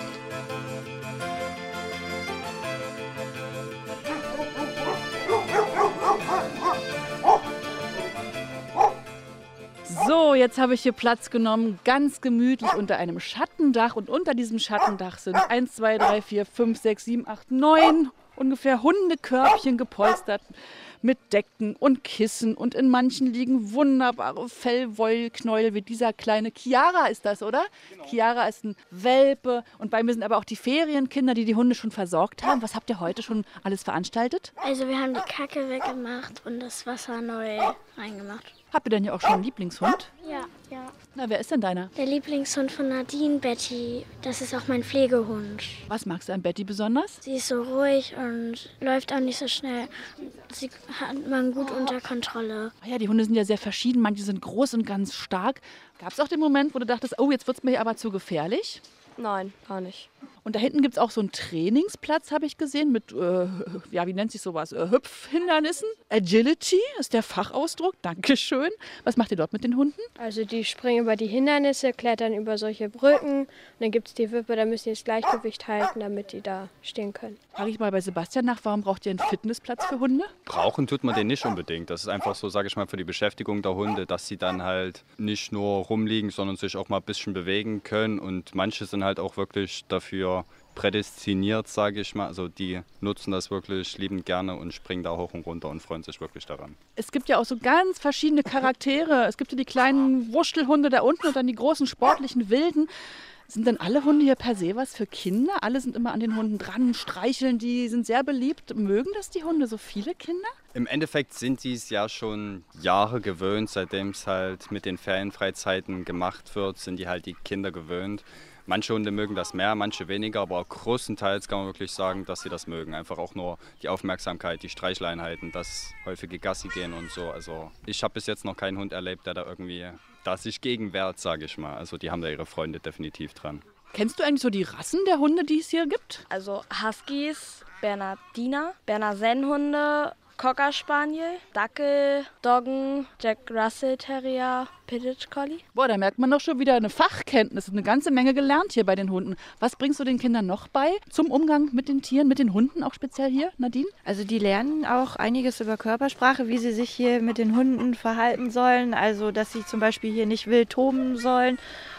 S4: So, jetzt habe ich hier Platz genommen, ganz gemütlich unter einem Schattendach. Und unter diesem Schattendach sind 1, 2, 3, 4, 5, 6, 7, 8, 9 ungefähr Hundekörbchen gepolstert mit Decken und Kissen. Und in manchen liegen wunderbare Fellwollknäuel wie dieser kleine. Chiara ist das, oder? Genau. Chiara ist ein Welpe. Und bei mir sind aber auch die Ferienkinder, die die Hunde schon versorgt haben. Was habt ihr heute schon alles veranstaltet?
S2: Also wir haben die Kacke weggemacht und das Wasser neu reingemacht.
S4: Habt ihr denn hier auch schon einen Lieblingshund?
S2: Ja.
S4: Na, wer ist denn deiner?
S2: Der Lieblingshund von Nadine, Betty. Das ist auch mein Pflegehund.
S4: Was magst du an Betty besonders?
S2: Sie ist so ruhig und läuft auch nicht so schnell. Sie hat man gut unter Kontrolle.
S4: Ja, die Hunde sind ja sehr verschieden. Manche sind groß und ganz stark. Gab es auch den Moment, wo du dachtest, oh, jetzt wird es mir hier aber zu gefährlich?
S1: Nein, gar nicht.
S4: Und da hinten gibt es auch so einen Trainingsplatz, habe ich gesehen, mit, wie nennt sich sowas, Hüpfhindernissen. Agility ist der Fachausdruck, Dankeschön. Was macht ihr dort mit den Hunden?
S1: Also die springen über die Hindernisse, klettern über solche Brücken. Und dann gibt es die Wippe, da müssen die das Gleichgewicht halten, damit die da stehen können.
S4: Frage ich mal bei Sebastian nach, warum braucht ihr einen Fitnessplatz für Hunde?
S11: Brauchen tut man den nicht unbedingt. Das ist einfach so, sage ich mal, für die Beschäftigung der Hunde, dass sie dann halt nicht nur rumliegen, sondern sich auch mal ein bisschen bewegen können. Und manche sind halt auch wirklich dafür prädestiniert, sage ich mal. Also die nutzen das wirklich liebend gerne und springen da hoch und runter und freuen sich wirklich daran.
S4: Es gibt ja auch so ganz verschiedene Charaktere. Es gibt ja die kleinen Wurstelhunde da unten und dann die großen sportlichen Wilden. Sind denn alle Hunde hier per se was für Kinder? Alle sind immer an den Hunden dran, streicheln die, sind sehr beliebt. Mögen das die Hunde, so viele Kinder?
S11: Im Endeffekt sind die es ja schon Jahre gewöhnt, seitdem es halt mit den Ferienfreizeiten gemacht wird, sind die halt die Kinder gewöhnt. Manche Hunde mögen das mehr, manche weniger, aber größtenteils kann man wirklich sagen, dass sie das mögen. Einfach auch nur die Aufmerksamkeit, die Streicheleinheiten, das häufige Gassi gehen und so. Also ich habe bis jetzt noch keinen Hund erlebt, der da irgendwie sich gegen wehrt, sage ich mal. Also die haben da ihre Freunde definitiv dran.
S4: Kennst du eigentlich so die Rassen der Hunde, die es hier gibt?
S15: Also Huskies, Bernardiner, Berner Sennhunde, Cocker Spaniel, Dackel, Doggen, Jack Russell Terrier, Pittage Collie.
S4: Boah, da merkt man doch schon wieder eine Fachkenntnis, eine ganze Menge gelernt hier bei den Hunden. Was bringst du den Kindern noch bei zum Umgang mit den Tieren, mit den Hunden auch speziell hier, Nadine?
S5: Also die lernen auch einiges über Körpersprache, wie sie sich hier mit den Hunden verhalten sollen. Also dass sie zum Beispiel hier nicht wild toben sollen,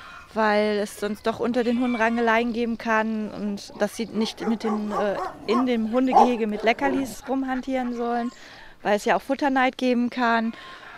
S5: weil es sonst doch unter den Hunden Rangeleien geben kann und dass sie nicht mit in dem Hundegehege mit Leckerlis rumhantieren sollen, weil es ja auch Futterneid geben kann.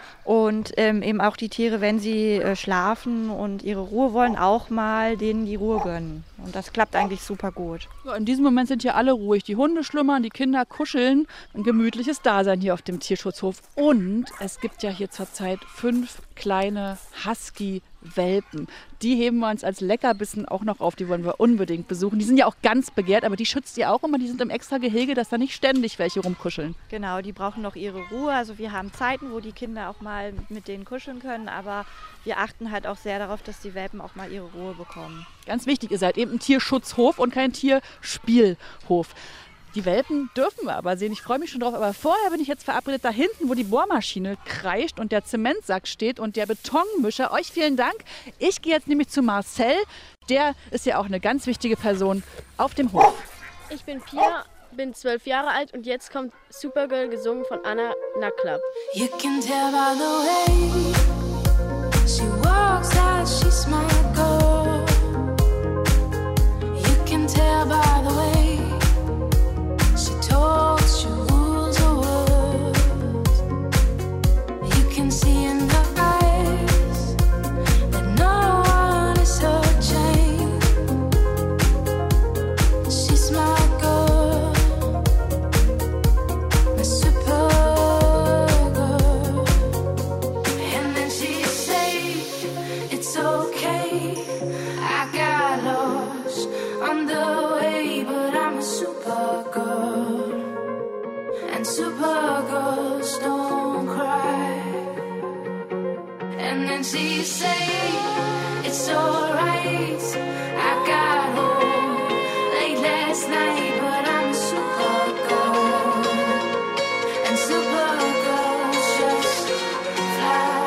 S5: Und eben auch die Tiere, wenn sie schlafen und ihre Ruhe wollen, auch mal denen die Ruhe gönnen. Und das klappt eigentlich super gut.
S4: So, in diesem Moment sind hier alle ruhig. Die Hunde schlummern, die Kinder kuscheln. Ein gemütliches Dasein hier auf dem Tierschutzhof. Und es gibt ja hier zurzeit 5 kleine Husky-Welpen. Die heben wir uns als Leckerbissen auch noch auf. Die wollen wir unbedingt besuchen. Die sind ja auch ganz begehrt, aber die schützt ihr auch immer. Die sind im extra Gehege, dass da nicht ständig welche rumkuscheln.
S5: Genau, die brauchen noch ihre Ruhe. Also wir haben Zeiten, wo die Kinder auch mal mit denen kuscheln können. Aber wir achten halt auch sehr darauf, dass die Welpen auch mal ihre Ruhe bekommen.
S4: Ganz wichtig, ihr seid eben ein Tierschutzhof und kein Tierspielhof. Die Welpen dürfen wir aber sehen. Ich freue mich schon drauf. Aber vorher bin ich jetzt verabredet da hinten, wo die Bohrmaschine kreischt und der Zementsack steht und der Betonmischer. Euch vielen Dank. Ich gehe jetzt nämlich zu Marcel. Der ist ja auch eine ganz wichtige Person auf dem Hof.
S1: Ich bin Pia, bin 12 Jahre alt und jetzt kommt Supergirl, gesungen von Anna Naklab.
S16: You can tell by the way she walks that she's my girl. You can tell by the way she talks, she rules the world. You can see in her eyes that no one is her chain. She's my girl, my Supergirl. And then she said, it's okay, I got lost on the way, but I'm a Supergirl. And Supergirls don't cry. And then she said, it's alright, I got home late last night, but I'm a Supergirl. And Supergirls just fly.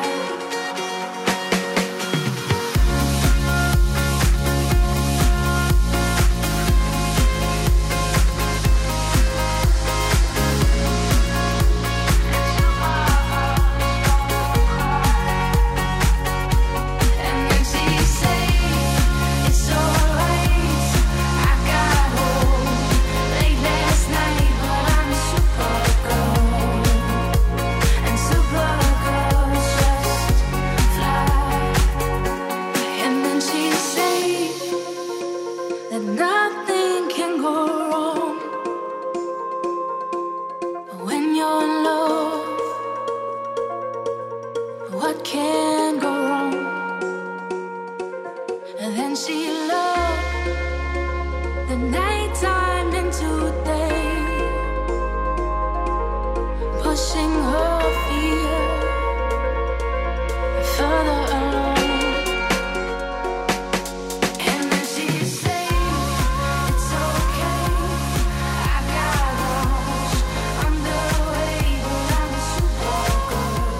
S16: And then she said, it's alright, I got home late last night, but I'm a Supergirl. And Supergirls just fly. And then she said that nothing can go wrong when you're in love. What can go wrong? And then she loved the nighttime into day, pushing her fear further along. And then she said, it's okay, I got lost on the way, but I'm a Supergirl.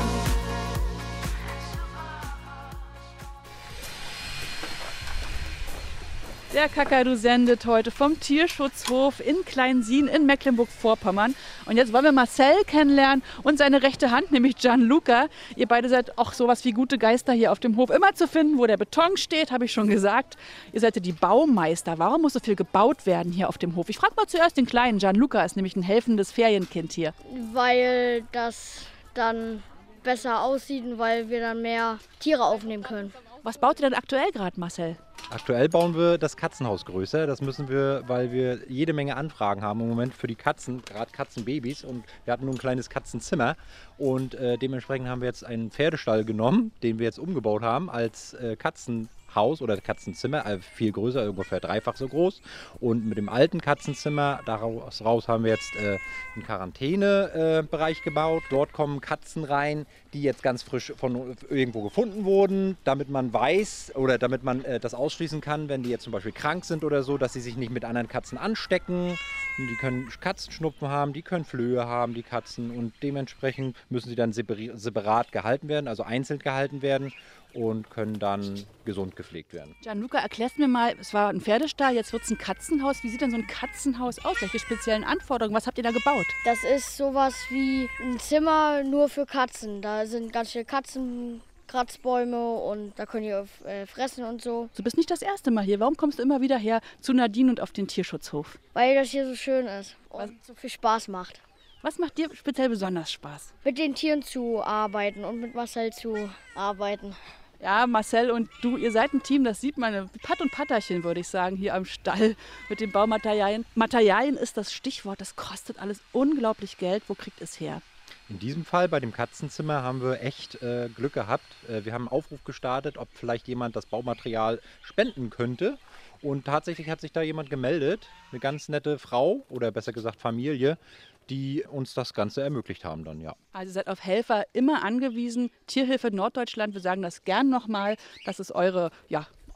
S4: Der Kakadu sendet heute vom Tierschutzhof in Kleinsien in Mecklenburg-Vorpommern. Und jetzt wollen wir Marcel kennenlernen und seine rechte Hand, nämlich Gianluca. Ihr beide seid auch sowas wie gute Geister hier auf dem Hof. Immer zu finden, wo der Beton steht, habe ich schon gesagt. Ihr seid ja die Baumeister. Warum muss so viel gebaut werden hier auf dem Hof? Ich frage mal zuerst den kleinen. Gianluca ist nämlich ein helfendes Ferienkind hier.
S17: Weil das dann besser aussieht und weil wir dann mehr Tiere aufnehmen können.
S4: Was baut ihr denn aktuell gerade, Marcel?
S18: Aktuell bauen wir das Katzenhaus größer. Das müssen wir, weil wir jede Menge Anfragen haben im Moment für die Katzen, gerade Katzenbabys. Und wir hatten nur ein kleines Katzenzimmer. Und dementsprechend haben wir jetzt einen Pferdestall genommen, den wir jetzt umgebaut haben als Katzenhaus oder Katzenzimmer. Viel größer, ungefähr dreifach so groß. Und mit dem alten Katzenzimmer, daraus haben wir jetzt einen Quarantänebereich gebaut. Dort kommen Katzen rein, die jetzt ganz frisch von irgendwo gefunden wurden, damit man weiß oder damit man das ausschließen kann, wenn die jetzt zum Beispiel krank sind oder so, dass sie sich nicht mit anderen Katzen anstecken. Die können Katzenschnupfen haben, die können Flöhe haben, die Katzen. Und dementsprechend müssen sie dann separat gehalten werden, also einzeln gehalten werden und können dann gesund gepflegt werden.
S4: Gianluca, erklärst mir mal, es war ein Pferdestall, jetzt wird es ein Katzenhaus. Wie sieht denn so ein Katzenhaus aus? Welche speziellen Anforderungen? Was habt ihr da gebaut?
S17: Das ist sowas wie ein Zimmer nur für Katzen. Da sind ganz viele Katzenkratzbäume und da können die fressen und so.
S4: Du bist nicht das erste Mal hier. Warum kommst du immer wieder her zu Nadine und auf den Tierschutzhof?
S17: Weil das hier so schön ist und so viel Spaß macht.
S4: Was macht dir speziell besonders Spaß?
S17: Mit den Tieren zu arbeiten und mit Marcel zu arbeiten.
S4: Ja, Marcel und du, ihr seid ein Team, das sieht man, Patt und Patterchen, würde ich sagen, hier am Stall mit den Baumaterialien. Materialien ist das Stichwort, das kostet alles unglaublich Geld. Wo kriegt es her?
S18: In diesem Fall bei dem Katzenzimmer haben wir echt Glück gehabt. Wir haben einen Aufruf gestartet, ob vielleicht jemand das Baumaterial spenden könnte. Und tatsächlich hat sich da jemand gemeldet, eine ganz nette Frau oder besser gesagt Familie, die uns das Ganze ermöglicht haben dann, ja.
S4: Also ihr seid auf Helfer immer angewiesen. Tierhilfe Norddeutschland, wir sagen das gern nochmal, das ist eure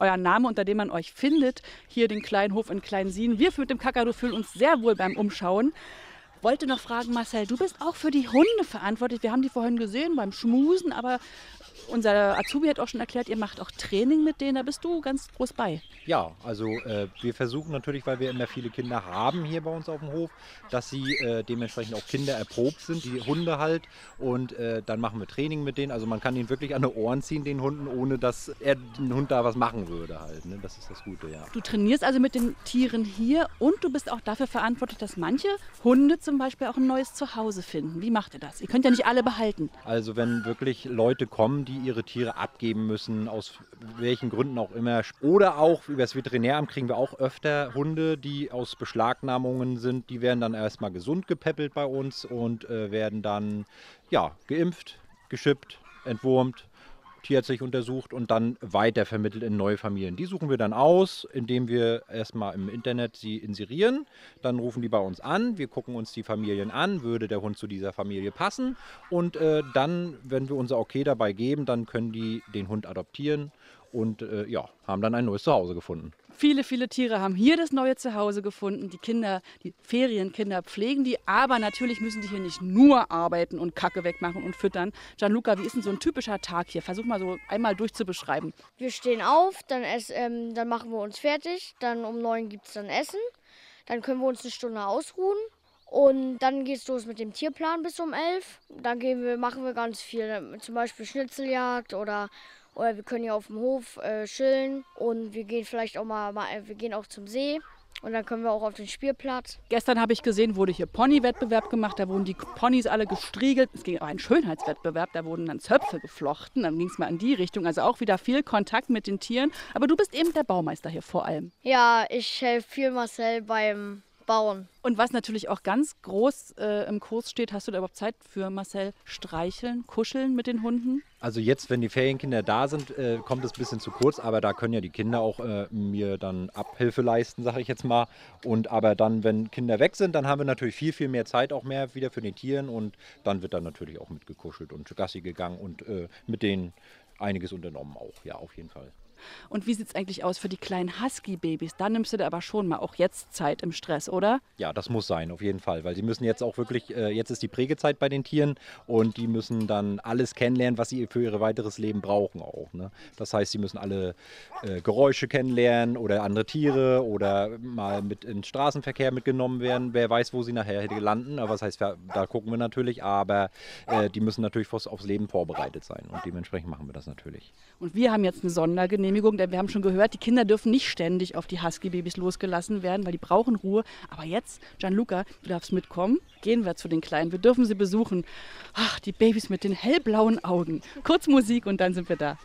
S4: euer Name, unter dem man euch findet. Hier den kleinen Hof in Kleinsieden. Wir mit dem Kakadu fühlen uns sehr wohl beim Umschauen. Wollte noch fragen, Marcel, du bist auch für die Hunde verantwortlich. Wir haben die vorhin gesehen beim Schmusen, aber unser Azubi hat auch schon erklärt, ihr macht auch Training mit denen. Da bist du ganz groß bei.
S18: Ja, also wir versuchen natürlich, weil wir immer viele Kinder haben hier bei uns auf dem Hof, dass sie dementsprechend auch Kinder erprobt sind, die Hunde halt. Und dann machen wir Training mit denen. Also man kann ihn wirklich an die Ohren ziehen, den Hunden, ohne dass den Hund da was machen würde halt. Ne? Das ist das Gute, ja.
S4: Du trainierst also mit den Tieren hier und du bist auch dafür verantwortlich, dass manche Hunde zum Beispiel auch ein neues Zuhause finden. Wie macht ihr das? Ihr könnt ja nicht alle behalten.
S18: Also wenn wirklich Leute kommen, die ihre Tiere abgeben müssen, aus welchen Gründen auch immer, oder auch über das Veterinäramt kriegen wir auch öfter Hunde, die aus Beschlagnahmungen sind, die werden dann erstmal gesund gepäppelt bei uns und werden dann geimpft, geschippt, entwurmt, tierärztlich untersucht und dann weitervermittelt in neue Familien. Die suchen wir dann aus, indem wir erstmal im Internet sie inserieren. Dann rufen die bei uns an, wir gucken uns die Familien an, würde der Hund zu dieser Familie passen. Und dann, wenn wir unser Okay dabei geben, dann können die den Hund adoptieren und haben dann ein neues Zuhause gefunden.
S4: Viele, viele Tiere haben hier das neue Zuhause gefunden. Die Kinder, die Ferienkinder pflegen die, aber natürlich müssen die hier nicht nur arbeiten und Kacke wegmachen und füttern. Gianluca, wie ist denn so ein typischer Tag hier? Versuch mal so einmal durchzubeschreiben.
S17: Wir stehen auf, dann machen wir uns fertig, dann um 9 gibt es dann Essen, dann können wir uns eine Stunde ausruhen und dann geht es los mit dem Tierplan bis um 11. Dann machen wir ganz viel, zum Beispiel Schnitzeljagd oder wir können hier auf dem Hof chillen und wir gehen vielleicht auch wir gehen auch zum See und dann können wir auch auf den Spielplatz.
S4: Gestern habe ich gesehen, wurde hier Pony-Wettbewerb gemacht, da wurden die Ponys alle gestriegelt. Es ging auch einen Schönheitswettbewerb, da wurden dann Zöpfe geflochten, dann ging es mal in die Richtung. Also auch wieder viel Kontakt mit den Tieren. Aber du bist eben der Baumeister hier vor allem.
S17: Ja, ich helfe viel Marcel beim Bauen.
S4: Und was natürlich auch ganz groß im Kurs steht, hast du da überhaupt Zeit für, Marcel? Streicheln, kuscheln mit den Hunden?
S18: Also jetzt, wenn die Ferienkinder da sind, kommt es ein bisschen zu kurz, aber da können ja die Kinder auch mir dann Abhilfe leisten, sage ich jetzt mal. Aber dann, wenn Kinder weg sind, dann haben wir natürlich viel, viel mehr Zeit auch mehr wieder für die Tieren und dann wird dann natürlich auch mitgekuschelt und Gassi gegangen und mit denen einiges unternommen auch, ja, auf jeden Fall.
S4: Und wie sieht es eigentlich aus für die kleinen Husky-Babys? Da nimmst du da aber schon mal auch jetzt Zeit im Stress, oder?
S18: Ja, das muss sein, auf jeden Fall, weil sie müssen jetzt auch wirklich, jetzt ist die Prägezeit bei den Tieren und die müssen dann alles kennenlernen, was sie für ihr weiteres Leben brauchen auch. Ne? Das heißt, sie müssen alle Geräusche kennenlernen oder andere Tiere oder mal mit in den Straßenverkehr mitgenommen werden. Wer weiß, wo sie nachher landen, aber das heißt, da gucken wir natürlich, aber die müssen natürlich aufs Leben vorbereitet sein und dementsprechend machen wir das natürlich.
S4: Und wir haben jetzt eine Sondergenehmigung, denn wir haben schon gehört, die Kinder dürfen nicht ständig auf die Husky-Babys losgelassen werden, weil die brauchen Ruhe. Aber jetzt, Gianluca, du darfst mitkommen. Gehen wir zu den Kleinen. Wir dürfen sie besuchen. Ach, die Babys mit den hellblauen Augen. Kurz Musik und dann sind wir da.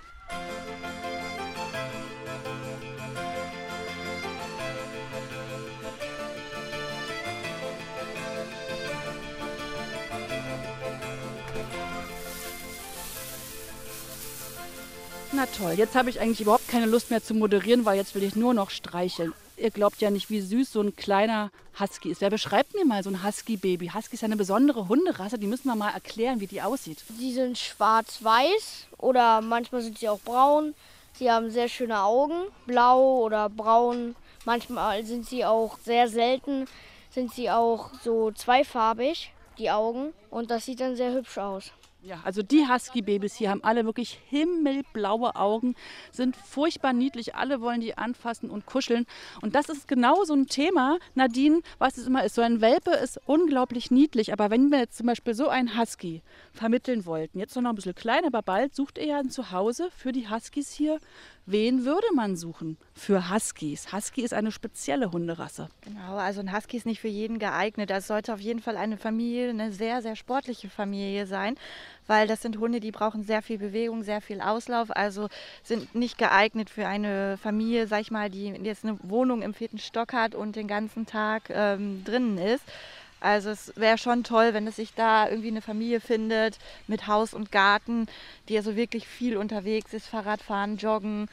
S4: Na toll, jetzt habe ich eigentlich überhaupt keine Lust mehr zu moderieren, weil jetzt will ich nur noch streicheln. Ihr glaubt ja nicht, wie süß so ein kleiner Husky ist. Wer beschreibt mir mal so ein Husky-Baby? Husky ist ja eine besondere Hunderasse, die müssen wir mal erklären, wie die aussieht.
S17: Die sind schwarz-weiß oder manchmal sind sie auch braun. Sie haben sehr schöne Augen, blau oder braun. Manchmal sind sie auch, sehr selten, sind sie auch so zweifarbig, die Augen. Und das sieht dann sehr hübsch aus.
S4: Ja, also die Husky-Babys hier haben alle wirklich himmelblaue Augen, sind furchtbar niedlich, alle wollen die anfassen und kuscheln. Und das ist genau so ein Thema, Nadine, was es immer ist. So ein Welpe ist unglaublich niedlich, aber wenn wir jetzt zum Beispiel so einen Husky vermitteln wollten, jetzt noch ein bisschen klein, aber bald sucht ihr ja ein Zuhause für die Huskies hier. Wen würde man suchen für Huskies? Husky ist eine spezielle Hunderasse.
S5: Genau, also ein Husky ist nicht für jeden geeignet. Das sollte auf jeden Fall eine Familie, eine sehr, sehr sportliche Familie sein, weil das sind Hunde, die brauchen sehr viel Bewegung, sehr viel Auslauf, also sind nicht geeignet für eine Familie, sag ich mal, die jetzt eine Wohnung im 4. Stock hat und den ganzen Tag drinnen ist. Also es wäre schon toll, wenn es sich da irgendwie eine Familie findet mit Haus und Garten, die also wirklich viel unterwegs ist, Fahrradfahren, Joggen,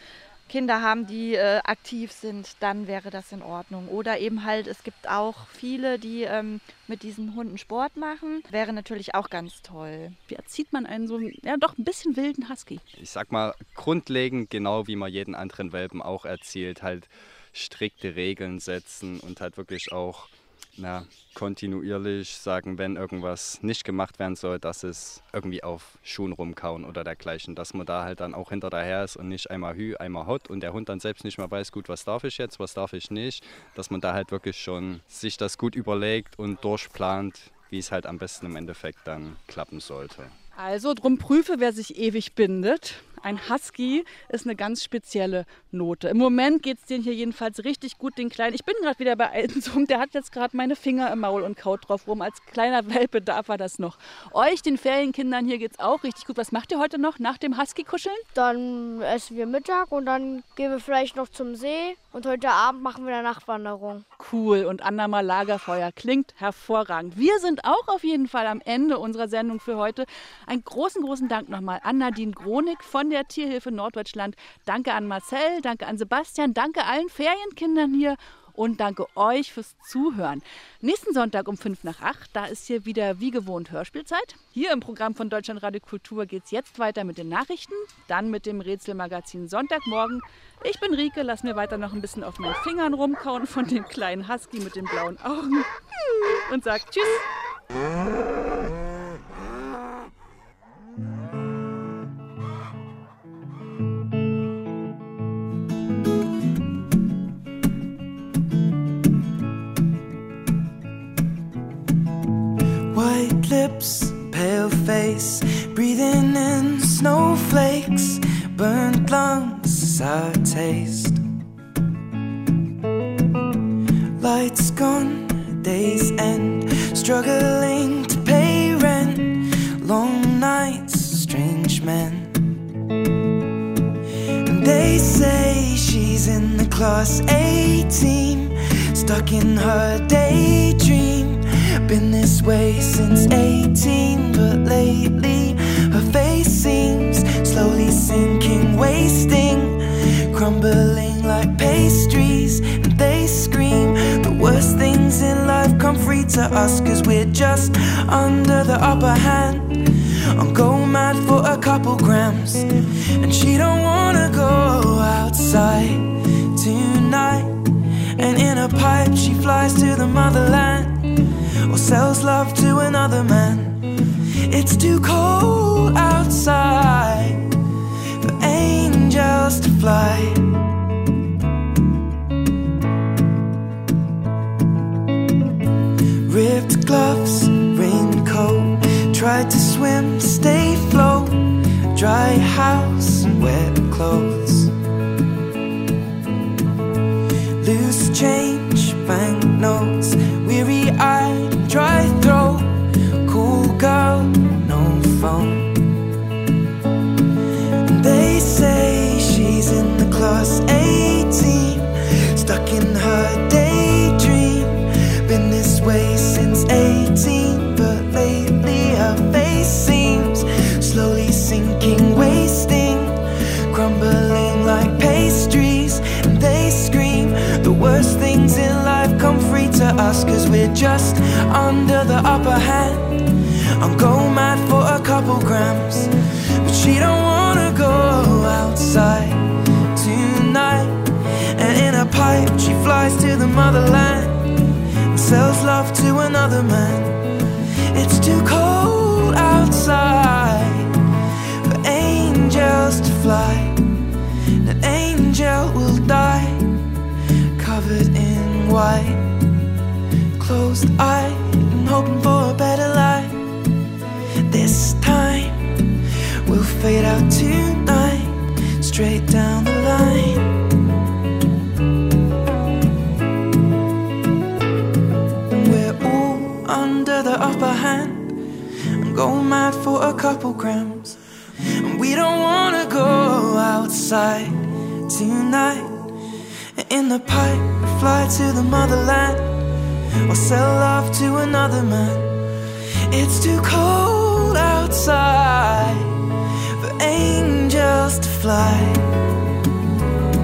S5: Kinder haben, die aktiv sind, dann wäre das in Ordnung. Oder eben halt, es gibt auch viele, die mit diesen Hunden Sport machen. Wäre natürlich auch ganz toll.
S4: Wie erzieht man einen so, ja doch ein bisschen wilden Husky?
S11: Ich sag mal, grundlegend genau wie man jeden anderen Welpen auch erzählt, halt strikte Regeln setzen und halt wirklich auch kontinuierlich sagen, wenn irgendwas nicht gemacht werden soll, dass es irgendwie auf Schuhen rumkauen oder dergleichen, dass man da halt dann auch hinterher ist und nicht einmal hü, einmal hot und der Hund dann selbst nicht mehr weiß, gut, was darf ich jetzt, was darf ich nicht, dass man da halt wirklich schon sich das gut überlegt und durchplant, wie es halt am besten im Endeffekt dann klappen sollte.
S4: Also drum prüfe, wer sich ewig bindet. Ein Husky ist eine ganz spezielle Note. Im Moment geht es denen hier jedenfalls richtig gut, den Kleinen. Ich bin gerade wieder bei Altensum, der hat jetzt gerade meine Finger im Maul und kaut drauf rum. Als kleiner Welpe darf er das noch. Euch, den Ferienkindern, hier geht's auch richtig gut. Was macht ihr heute noch nach dem Husky-Kuscheln?
S17: Dann essen wir Mittag und dann gehen wir vielleicht noch zum See. Und heute Abend machen wir eine Nachtwanderung.
S4: Cool, und andermal Lagerfeuer. Klingt hervorragend. Wir sind auch auf jeden Fall am Ende unserer Sendung für heute. Einen großen Dank nochmal an Nadine Gronig von der Tierhilfe Norddeutschland. Danke an Marcel, danke an Sebastian, danke allen Ferienkindern hier und danke euch fürs Zuhören. Nächsten Sonntag um 7:55, da ist hier wieder wie gewohnt Hörspielzeit. Hier im Programm von Deutschlandradio Kultur geht es jetzt weiter mit den Nachrichten, dann mit dem Rätselmagazin Sonntagmorgen. Ich bin Rike, lass mir weiter noch ein bisschen auf meinen Fingern rumkauen von dem kleinen Husky mit den blauen Augen und sag Tschüss.
S19: White lips, pale face, breathing in snowflakes, burnt lungs, sour taste. Lights gone, day's end, struggling to pay rent, long nights, strange men. And they say she's in the class A team, stuck in her daydream. Been this way since 18, but lately her face seems slowly sinking, wasting, crumbling like pastries. And they scream the worst things in life come free to us, 'cause we're just under the upper hand. I'm go mad for a couple grams, and she don't wanna go outside tonight. And in a pipe she flies to the motherland, or sells love to another man. It's too cold outside for angels to fly. Ripped gloves, raincoat, tried to swim, stay afloat. Dry house, wet clothes. Loose change, banknotes, weary-eyed, dry throat. Cool girl, no phone. They say she's in the class A team, stuck in her daydream. Been this way since 18, but lately her face seems slowly sinking, wasting, crumbling like pastries. And they scream the worst things in life come free to us, 'cause we're just under the upper hand. I'm go mad for a couple grams, but she don't wanna go outside tonight. And in a pipe she flies to the motherland and sells love to another man. It's too cold outside for angels to fly. An angel will die covered in white, closed-eyed and hoping for a better life. This time we'll fade out tonight, straight down the line. We're all under the upper hand and go mad for a couple grams. And we don't wanna go outside tonight. In the pipe we fly to the motherland, or sell love to another man. It's too cold outside for angels to fly.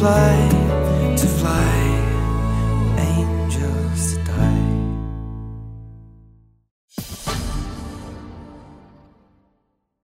S19: fly, to fly.